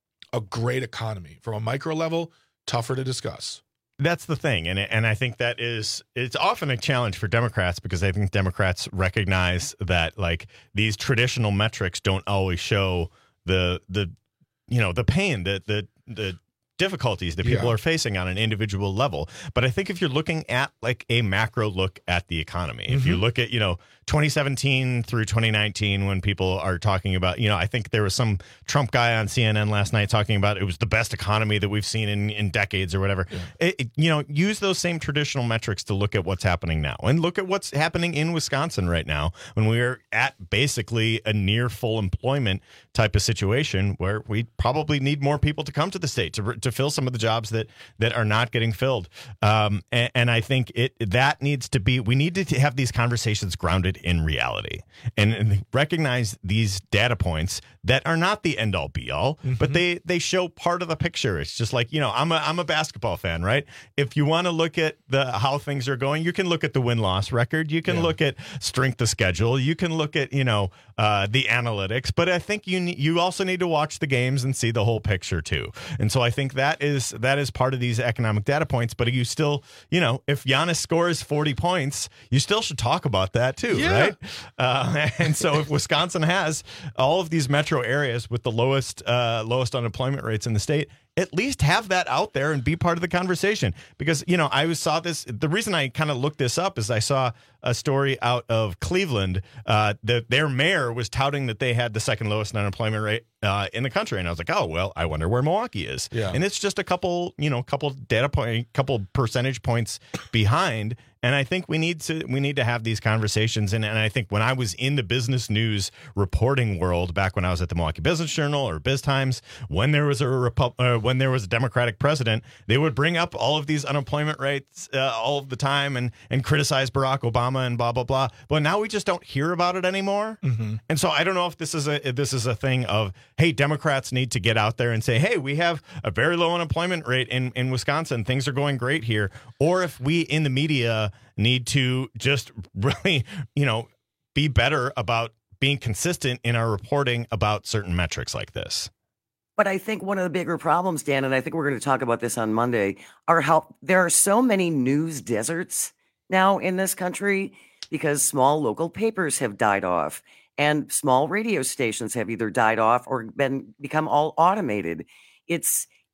a great economy. From a micro level, tougher to discuss. That's the thing, and and I think that is it's often a challenge for Democrats, because I think Democrats recognize that like these traditional metrics don't always show the the you know the pain, the the the difficulties that people Yeah. are facing on an individual level. But I think if you're looking at like a macro look at the economy, if you Mhm. look at, you know, twenty seventeen through twenty nineteen, when people are talking about, you know, I think there was some Trump guy on C N N last night talking about it was the best economy that we've seen in, in decades or whatever. It, it- you know, use those same traditional metrics to look at what's happening now, and look at what's happening in Wisconsin right now, when we're at basically a near full employment type of situation, where we probably need more people to come to the state to, to fill some of the jobs that that are not getting filled. Um, and, and I think it that needs to be, we need to have these conversations grounded in reality, and, and recognize these data points that are not the end all be all, but they they show part of the picture. It's just like, you know, I'm a I'm a basketball fan, right? If you want to look at the how things are going, you can look at the win loss record, you can Yeah. look at strength of schedule, you can look at, you know, uh, the analytics, but I think you ne- you also need to watch the games and see the whole picture too. And so I think that is that is part of these economic data points. But you still, you know, if Giannis scores forty points, you still should talk about that too, Yeah. right? Uh, and so if Wisconsin has all of these metro areas with the lowest uh, lowest unemployment rates in the state, at least have that out there and be part of the conversation. Because, you know, I was saw this. The reason I kind of looked this up is I saw a story out of Cleveland. Uh, that their mayor was touting that they had the second lowest unemployment rate uh, in the country, and I was like, oh well, I wonder where Milwaukee is. Yeah. And it's just a couple, you know, couple data point, couple percentage points behind. And I think we need to we need to have these conversations. And, and I think when I was in the business news reporting world, back when I was at the Milwaukee Business Journal or Biz Times, when there was a Repu- uh, when there was a Democratic president, they would bring up all of these unemployment rates uh, all of the time and and criticize Barack Obama and blah blah blah. But now we just don't hear about it anymore. Mm-hmm. And so I don't know if this is a if this is a thing of, hey, Democrats need to get out there and say, hey, we have a very low unemployment rate in, in Wisconsin. Things are going great here. Or if we in the media need to just really, you know, be better about being consistent in our reporting about certain metrics like this. But I think one of the bigger problems, Dan, and I think we're going to talk about this on Monday, are how there are so many news deserts now in this country because small local papers have died off and small radio stations have either died off or been become all automated. It's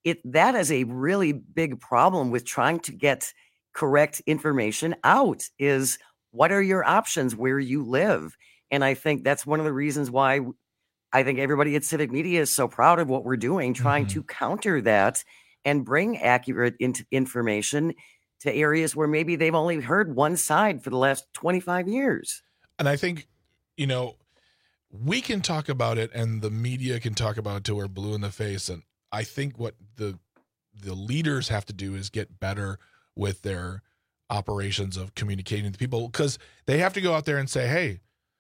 it that is a really big problem with trying to get correct information out is what are your options where you live? And I think that's one of the reasons why I think everybody at Civic Media is so proud of what we're doing, trying mm-hmm. to counter that and bring accurate in- information to areas where maybe they've only heard one side for the last twenty-five years. And I think, you know, we can talk about it and the media can talk about it till we're blue in the face. And I think what the the leaders have to do is get better with their operations of communicating to people, because they have to go out there and say, hey,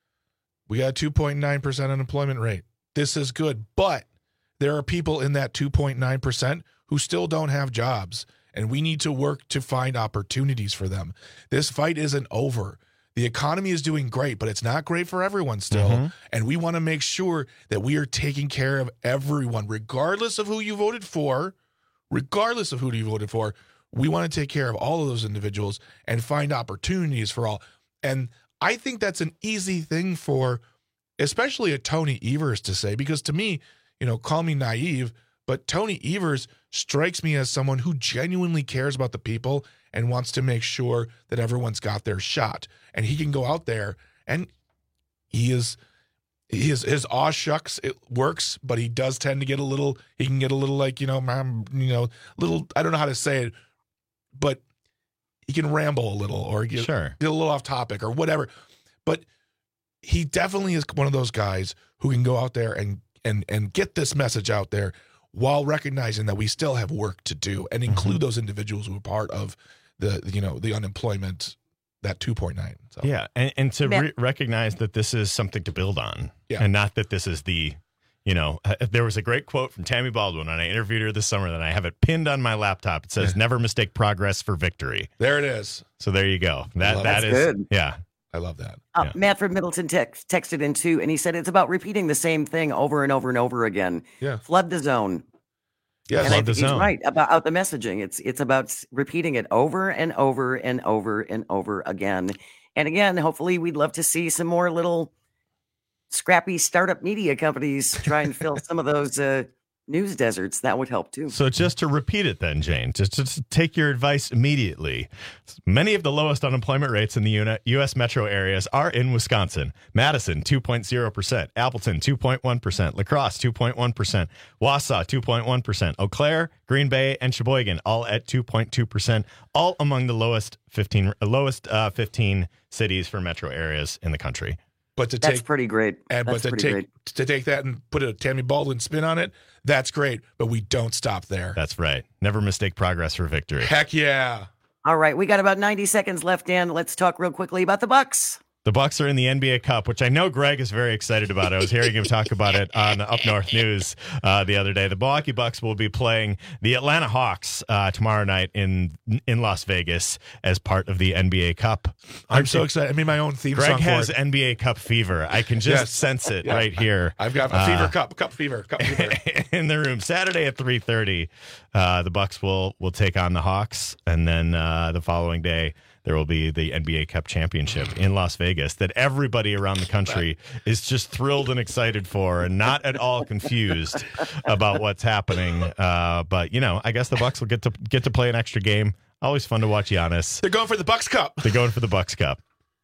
we got a two point nine percent unemployment rate. This is good. But there are people in that two point nine percent who still don't have jobs, and we need to work to find opportunities for them. This fight isn't over. The economy is doing great, but it's not great for everyone still. Mm-hmm. And we want to make sure that we are taking care of everyone, regardless of who you voted for, regardless of who you voted for. We want to take care of all of those individuals and find opportunities for all. And I think that's an easy thing for, especially a Tony Evers to say, because to me, you know, call me naive, but Tony Evers strikes me as someone who genuinely cares about the people and wants to make sure that everyone's got their shot. And he can go out there and he is, he is his aw shucks, it works, but he does tend to get a little, he can get a little like, you know, you know, little, I don't know how to say it, but he can ramble a little or get, sure. get a little off topic or whatever. But he definitely is one of those guys who can go out there and and and get this message out there while recognizing that we still have work to do and include mm-hmm. those individuals who are part of the, you know, the unemployment, that two point nine. So. Yeah, and, and to re- recognize that this is something to build on yeah. and not that this is the, you know, there was a great quote from Tammy Baldwin, and I interviewed her this summer, that I have it pinned on my laptop. It says, yeah. never mistake progress for victory. There it is. So there you go. That That That's is good. Yeah. I love that. Uh, yeah. Matt from Middleton text, texted in too, and he said it's about repeating the same thing over and over and over again. Yeah. Flood the zone. Yeah, and flood I the think he's zone. right about, about the messaging. It's it's about repeating it over and over and over and over again. And again, hopefully we'd love to see some more little scrappy startup media companies try and fill some of those uh, news deserts. That would help too. So just to repeat it then, Jane, just to take your advice immediately. Many of the lowest unemployment rates in the U S metro areas are in Wisconsin. Madison, two point zero percent. Appleton, two point one percent. La Crosse, two point one percent. Wausau, two point one percent. Eau Claire, Green Bay, and Sheboygan, all at two point two percent, all among the lowest fifteen, lowest uh, fifteen cities for metro areas in the country. But to That's take, pretty great. And That's but to pretty take great. to take that and put a Tammy Baldwin spin on it, that's great. But we don't stop there. That's right. Never mistake progress for victory. Heck yeah. All right, we got about ninety seconds left, Dan. Let's talk real quickly about the Bucks. The Bucks are in the N B A Cup, which I know Greg is very excited about. I was hearing him talk about it on Up North News uh, the other day. The Milwaukee Bucks will be playing the Atlanta Hawks uh, tomorrow night in in Las Vegas as part of the N B A Cup. I'm so excited. I made my own theme Greg song has for it. N B A Cup fever. I can just Yes. sense it Yeah. right here. I've got a Uh, fever cup, cup fever, cup fever. in the room. Saturday at three thirty, uh, the Bucks will will take on the Hawks, and then uh, the following day there will be the N B A Cup championship in Las Vegas that everybody around the country is just thrilled and excited for, and not at all confused about what's happening. Uh, but you know, I guess the Bucks will get to get to play an extra game. Always fun to watch Giannis. They're going for the Bucks Cup. They're going for the Bucks Cup.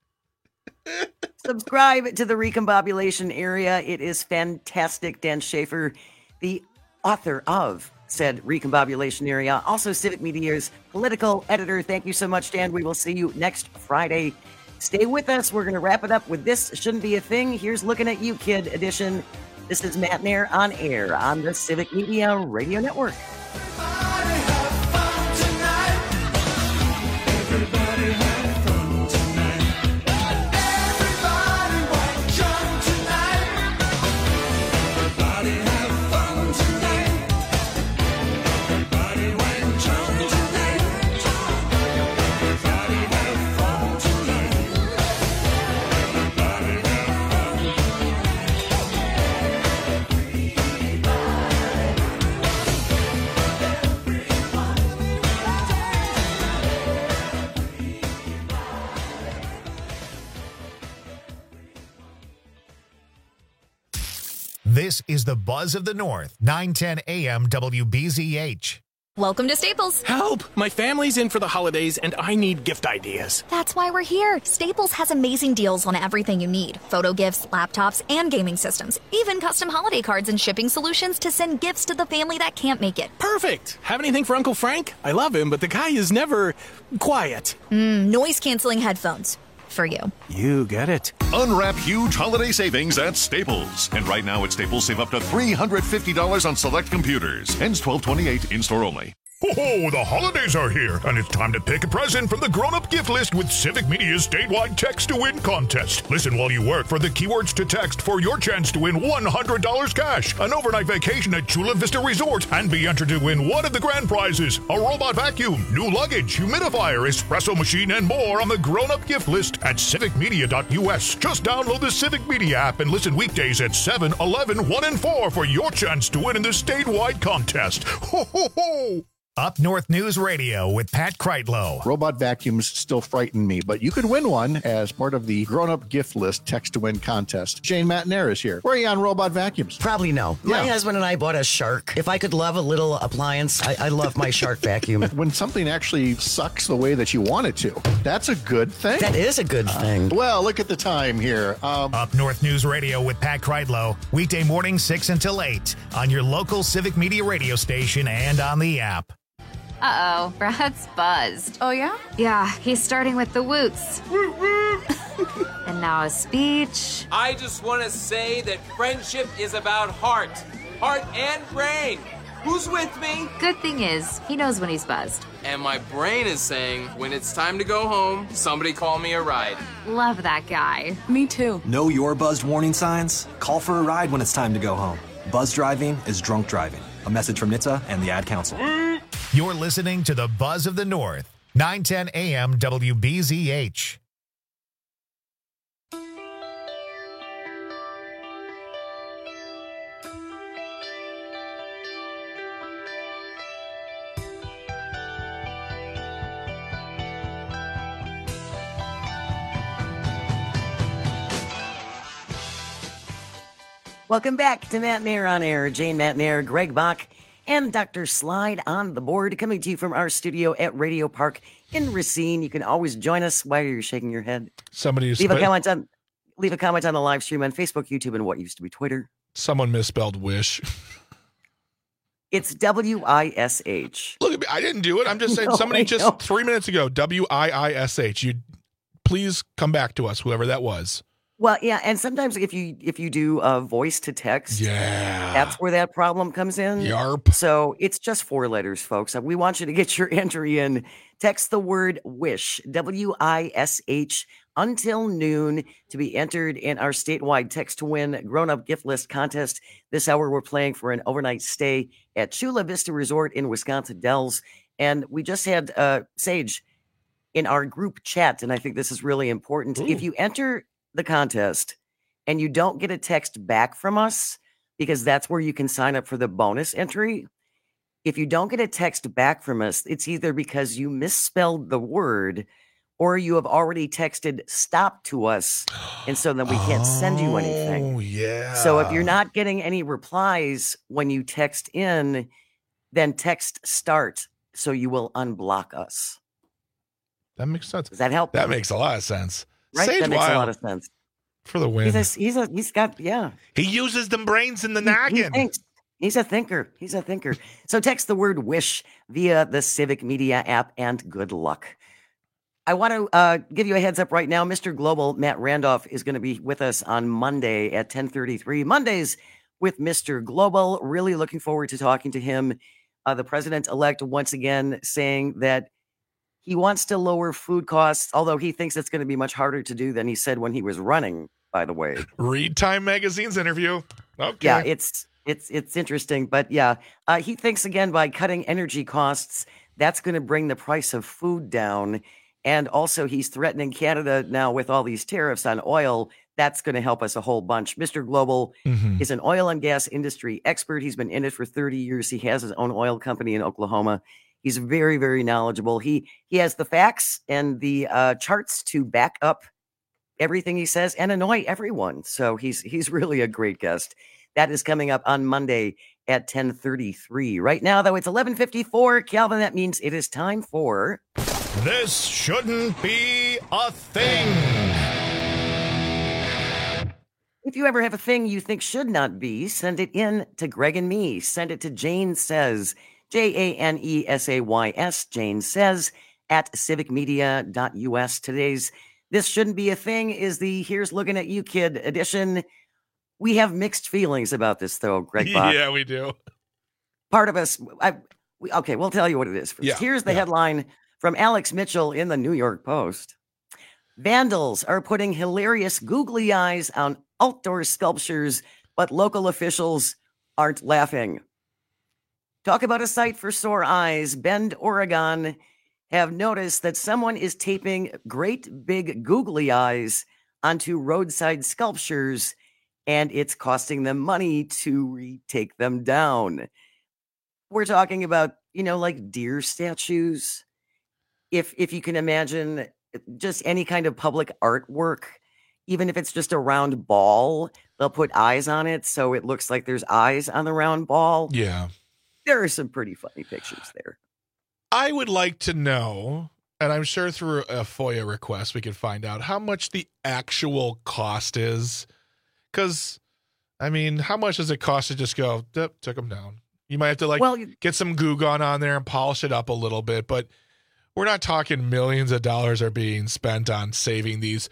Subscribe to the Recombobulation Area. It is fantastic. Dan Schaefer, the author of said Recombobulation Area, also Civic Media's political editor. Thank you so much, Dan. We will see you next Friday. Stay with us. We're going to wrap it up with This Shouldn't Be a Thing. Here's Looking at You, Kid edition. This is Matt Nair on air on the Civic Media Radio Network. This is the Buzz of the North, nine ten A M W B Z H. Welcome to Staples. Help! My family's in for the holidays and I need gift ideas. That's why we're here. Staples has amazing deals on everything you need. Photo gifts, laptops, and gaming systems. Even custom holiday cards and shipping solutions to send gifts to the family that can't make it. Perfect! Have anything for Uncle Frank? I love him, but the guy is never quiet. Mm, noise-canceling headphones. For you. You get it. Unwrap huge holiday savings at Staples. And right now at Staples, save up to three hundred fifty dollars on select computers. Ends twelve twenty-eight, in-store only. Oh, the holidays are here, and it's time to pick a present from the grown-up gift list with Civic Media's statewide Text to Win contest. Listen while you work for the keywords to text for your chance to win one hundred dollars cash, an overnight vacation at Chula Vista Resort, and be entered to win one of the grand prizes, a robot vacuum, new luggage, humidifier, espresso machine, and more on the grown-up gift list at civic media dot U S. Just download the Civic Media app and listen weekdays at seven, eleven, one, and four for your chance to win in the statewide contest. Ho, ho, ho! Up North News Radio with Pat Kreitlow. Robot vacuums still frighten me, but you could win one as part of the grown-up gift list text to win contest. Jane Matnair is here. Where are you on robot vacuums? Probably no. My Yeah. husband and I bought a Shark. If I could love a little appliance, I, I love my Shark vacuum. When something actually sucks the way that you want it to, that's a good thing. That is a good thing. Uh, well, look at the time here. Um, Up North News Radio with Pat Kreitlow. Weekday morning six until eight on your local Civic Media radio station and on the app. Uh-oh, Brad's buzzed. Oh, yeah? Yeah, he's starting with the woots. And now a speech. I just want to say that friendship is about heart. Heart and brain. Who's with me? Good thing is, he knows when he's buzzed. And my brain is saying, when it's time to go home, somebody call me a ride. Love that guy. Me too. Know your buzzed warning signs? Call for a ride when it's time to go home. Buzz driving is drunk driving. A message from N H T S A and the Ad Council. You're listening to the Buzz of the North, nine ten A M W B Z H. Welcome back to Matt Mayer on Air. Jane Matt Mayer, Greg Bach, and Doctor Slide on the board, coming to you from our studio at Radio Park in Racine. You can always join us. Why are you shaking your head? Somebody leave a sp- comment on leave a comment on the live stream on Facebook, YouTube, and what used to be Twitter. Someone misspelled wish. It's W I S H. Look at me. I didn't do it. I'm just saying No, somebody I just know. three minutes ago, W I I S H. You please come back to us, whoever that was. Well, yeah, and sometimes if you if you do uh, voice to text, yeah, that's where that problem comes in. Yarp. So it's just four letters, folks. We want you to get your entry in. Text the word WISH, W I S H, until noon to be entered in our statewide text to win grown-up gift list contest. This hour, we're playing for an overnight stay at Chula Vista Resort in Wisconsin Dells. And we just had uh, Sage in our group chat, and I think this is really important. Ooh. If you enter the contest and you don't get a text back from us, because that's where you can sign up for the bonus entry. If you don't get a text back from us, it's either because you misspelled the word or you have already texted stop to us. And so then we can't send you anything. Oh, yeah. So if you're not getting any replies when you text in, then text start so you will unblock us. That makes sense. Does that help? That makes a lot of sense. Right? Sage that makes Wild a lot of sense. for the win. He's a, he's a, he's got, yeah. He uses them brains in the He- he noggin. thinks. He's a thinker. He's a thinker. So text the word WISH via the Civic Media app and good luck. I want to uh, give you a heads up right now. Mister Global, Matt Randolph, is going to be with us on Monday at ten thirty-three. Mondays with Mister Global. Really looking forward to talking to him. Uh, the president-elect once again saying that he wants to lower food costs, although he thinks it's going to be much harder to do than he said when he was running, by the way. Read Time Magazine's interview. Okay. Yeah, it's it's it's interesting, but yeah, uh, he thinks again by cutting energy costs, that's going to bring the price of food down, and also he's threatening Canada now with all these tariffs on oil. That's going to help us a whole bunch. Mister Global Mhm. is an oil and gas industry expert. He's been in it for thirty years. He has his own oil company in Oklahoma. He's very, very knowledgeable. He he has the facts and the uh, charts to back up everything he says and annoy everyone. So he's he's really a great guest. That is coming up on Monday at ten thirty-three. Right now, though, it's eleven fifty-four. Calvin, that means it is time for... This shouldn't be a thing. If you ever have a thing you think should not be, send it in to Greg and me. Send it to Jane Says, J A N E S A Y S, Jane Says, at civic media dot U S. Today's This Shouldn't Be a Thing is the Here's Looking at You Kid edition. We have mixed feelings about this, though, Greg Bach. Yeah, we do. Part of us, I, we, okay, we'll tell you what it is first. Yeah, Here's the yeah. headline from Alex Mitchell in the New York Post. Vandals are putting hilarious googly eyes on outdoor sculptures, but local officials aren't laughing. Talk about a sight for sore eyes. Bend, Oregon have noticed that someone is taping great big googly eyes onto roadside sculptures, and it's costing them money to retake them down. We're talking about, you know, like deer statues. If if you can imagine just any kind of public artwork, even if it's just a round ball, they'll put eyes on it so it looks like there's eyes on the round ball. Yeah. There are some pretty funny pictures there. I would like to know, and I'm sure through a FOIA request we could find out how much the actual cost is. Because, I mean, how much does it cost to just go, "Yep, took them down"? You might have to like Well, get some Goo Gone on there and polish it up a little bit, but we're not talking millions of dollars are being spent on saving these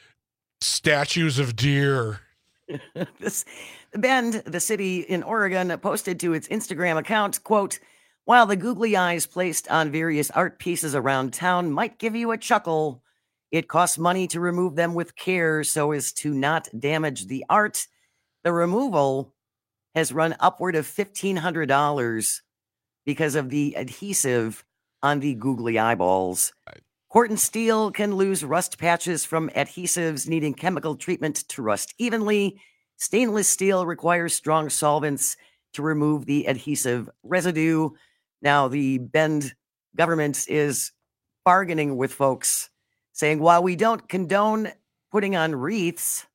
statues of deer. This Bend, the city in Oregon, posted to its Instagram account, quote, "While the googly eyes placed on various art pieces around town might give you a chuckle, it costs money to remove them with care so as to not damage the art. The removal has run upward of fifteen hundred dollars because of the adhesive on the googly eyeballs. Corten steel can lose rust patches from adhesives needing chemical treatment to rust evenly. Stainless steel requires strong solvents to remove the adhesive residue." Now, the Bend government is bargaining with folks, saying, while we don't condone putting on wreaths,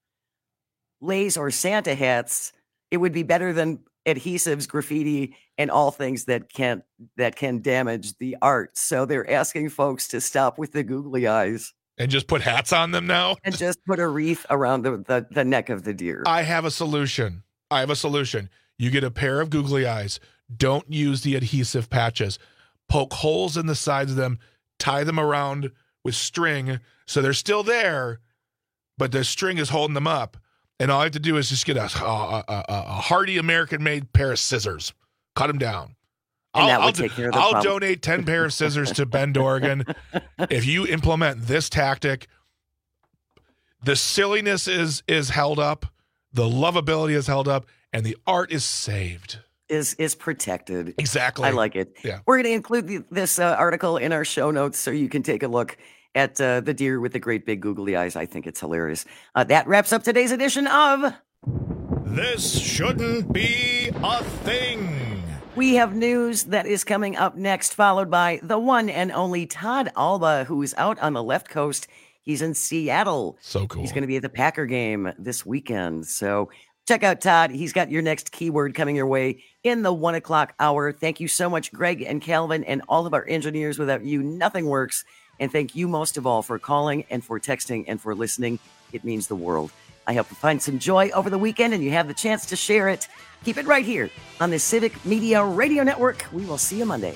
leis, or Santa hats, it would be better than adhesives, graffiti, and all things that can that can damage the art. So they're asking folks to stop with the googly eyes. And just put hats on them now? And just put a wreath around the, the, the neck of the deer. I have a solution. I have a solution. You get a pair of googly eyes. Don't use the adhesive patches. Poke holes in the sides of them. Tie them around with string so they're still there, but the string is holding them up. And all I have to do is just get a, a, a, a hardy American-made pair of scissors. Cut them down. And I'll, that would I'll, take care of the I'll problem. donate ten pair of scissors to Bend, Oregon. If you implement this tactic, the silliness is is held up, the lovability is held up, and the art is saved. Is is protected. Exactly. I like it. Yeah. We're going to include the, this uh, article in our show notes so you can take a look at uh, the deer with the great big googly eyes. I think it's hilarious. Uh, that wraps up today's edition of This Shouldn't Be a Thing. We have news that is coming up next, followed by the one and only Todd Alba, who is out on the left coast. He's in Seattle. So cool. He's going to be at the Packer game this weekend. So check out Todd. He's got your next keyword coming your way in the one o'clock hour. Thank you so much, Greg and Calvin, and all of our engineers. Without you, nothing works. And thank you most of all for calling and for texting and for listening. It means the world. I hope you find some joy over the weekend and you have the chance to share it. Keep it right here on the Civic Media Radio Network. We will see you Monday.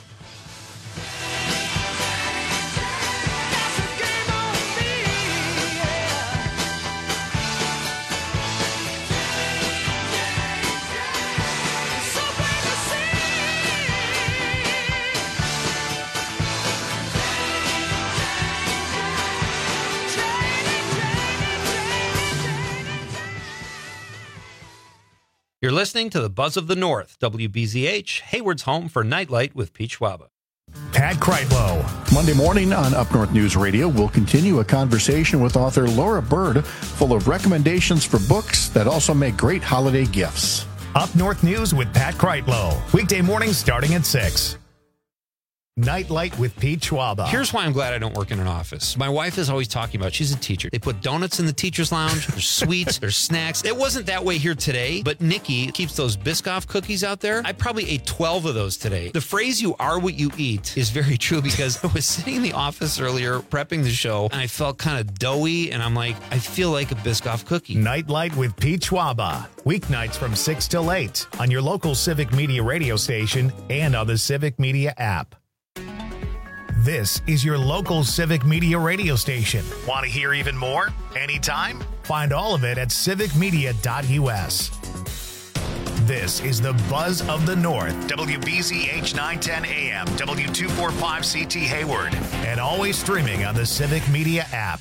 You're listening to the Buzz of the North, W B Z H, Hayward's home for Nightlight with Pete Schwaba. Pat Kreitlow. Monday morning on Up North News Radio, we'll continue a conversation with author Laura Bird, full of recommendations for books that also make great holiday gifts. Up North News with Pat Kreitlow. Weekday mornings starting at six. Nightlight with Pete Schwaba. Here's why I'm glad I don't work in an office. My wife is always talking about, she's a teacher. They put donuts in the teacher's lounge. There's sweets. There's snacks. It wasn't that way here today, but Nikki keeps those Biscoff cookies out there. I probably ate twelve of those today. The phrase, you are what you eat, is very true because I was sitting in the office earlier prepping the show and I felt kind of doughy and I'm like, I feel like a Biscoff cookie. Nightlight with Pete Schwaba. Weeknights from six till eight on your local Civic Media radio station and on the Civic Media app. This is your local Civic Media radio station. Want to hear even more? Anytime? Find all of it at civic media dot u s. This is the Buzz of the North, W B Z H nine ten A M, W two forty-five C T Hayward, and always streaming on the Civic Media app.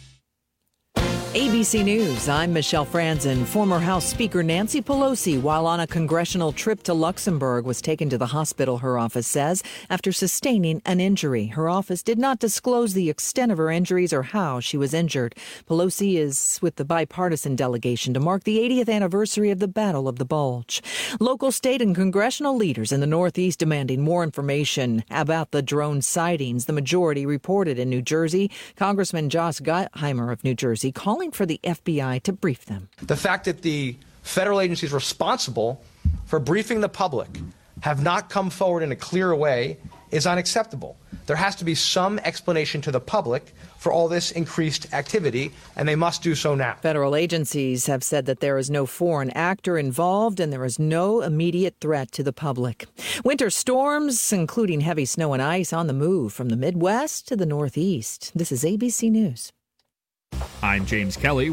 A B C News, I'm Michelle Franzen. Former House Speaker Nancy Pelosi, while on a congressional trip to Luxembourg, was taken to the hospital, her office says, after sustaining an injury. Her office did not disclose the extent of her injuries or how she was injured. Pelosi is with the bipartisan delegation to mark the eightieth anniversary of the Battle of the Bulge. Local, state, and congressional leaders in the Northeast demanding more information about the drone sightings. The majority reported in New Jersey. Congressman Josh Gottheimer of New Jersey calling for the F B I to brief them. The fact that the federal agencies responsible for briefing the public have not come forward in a clear way is unacceptable. There has to be some explanation to the public for all this increased activity, and they must do so now. Federal agencies have said that there is no foreign actor involved and there is no immediate threat to the public. Winter storms, including heavy snow and ice, on the move from the Midwest to the Northeast. This is A B C News. I'm James Kelly.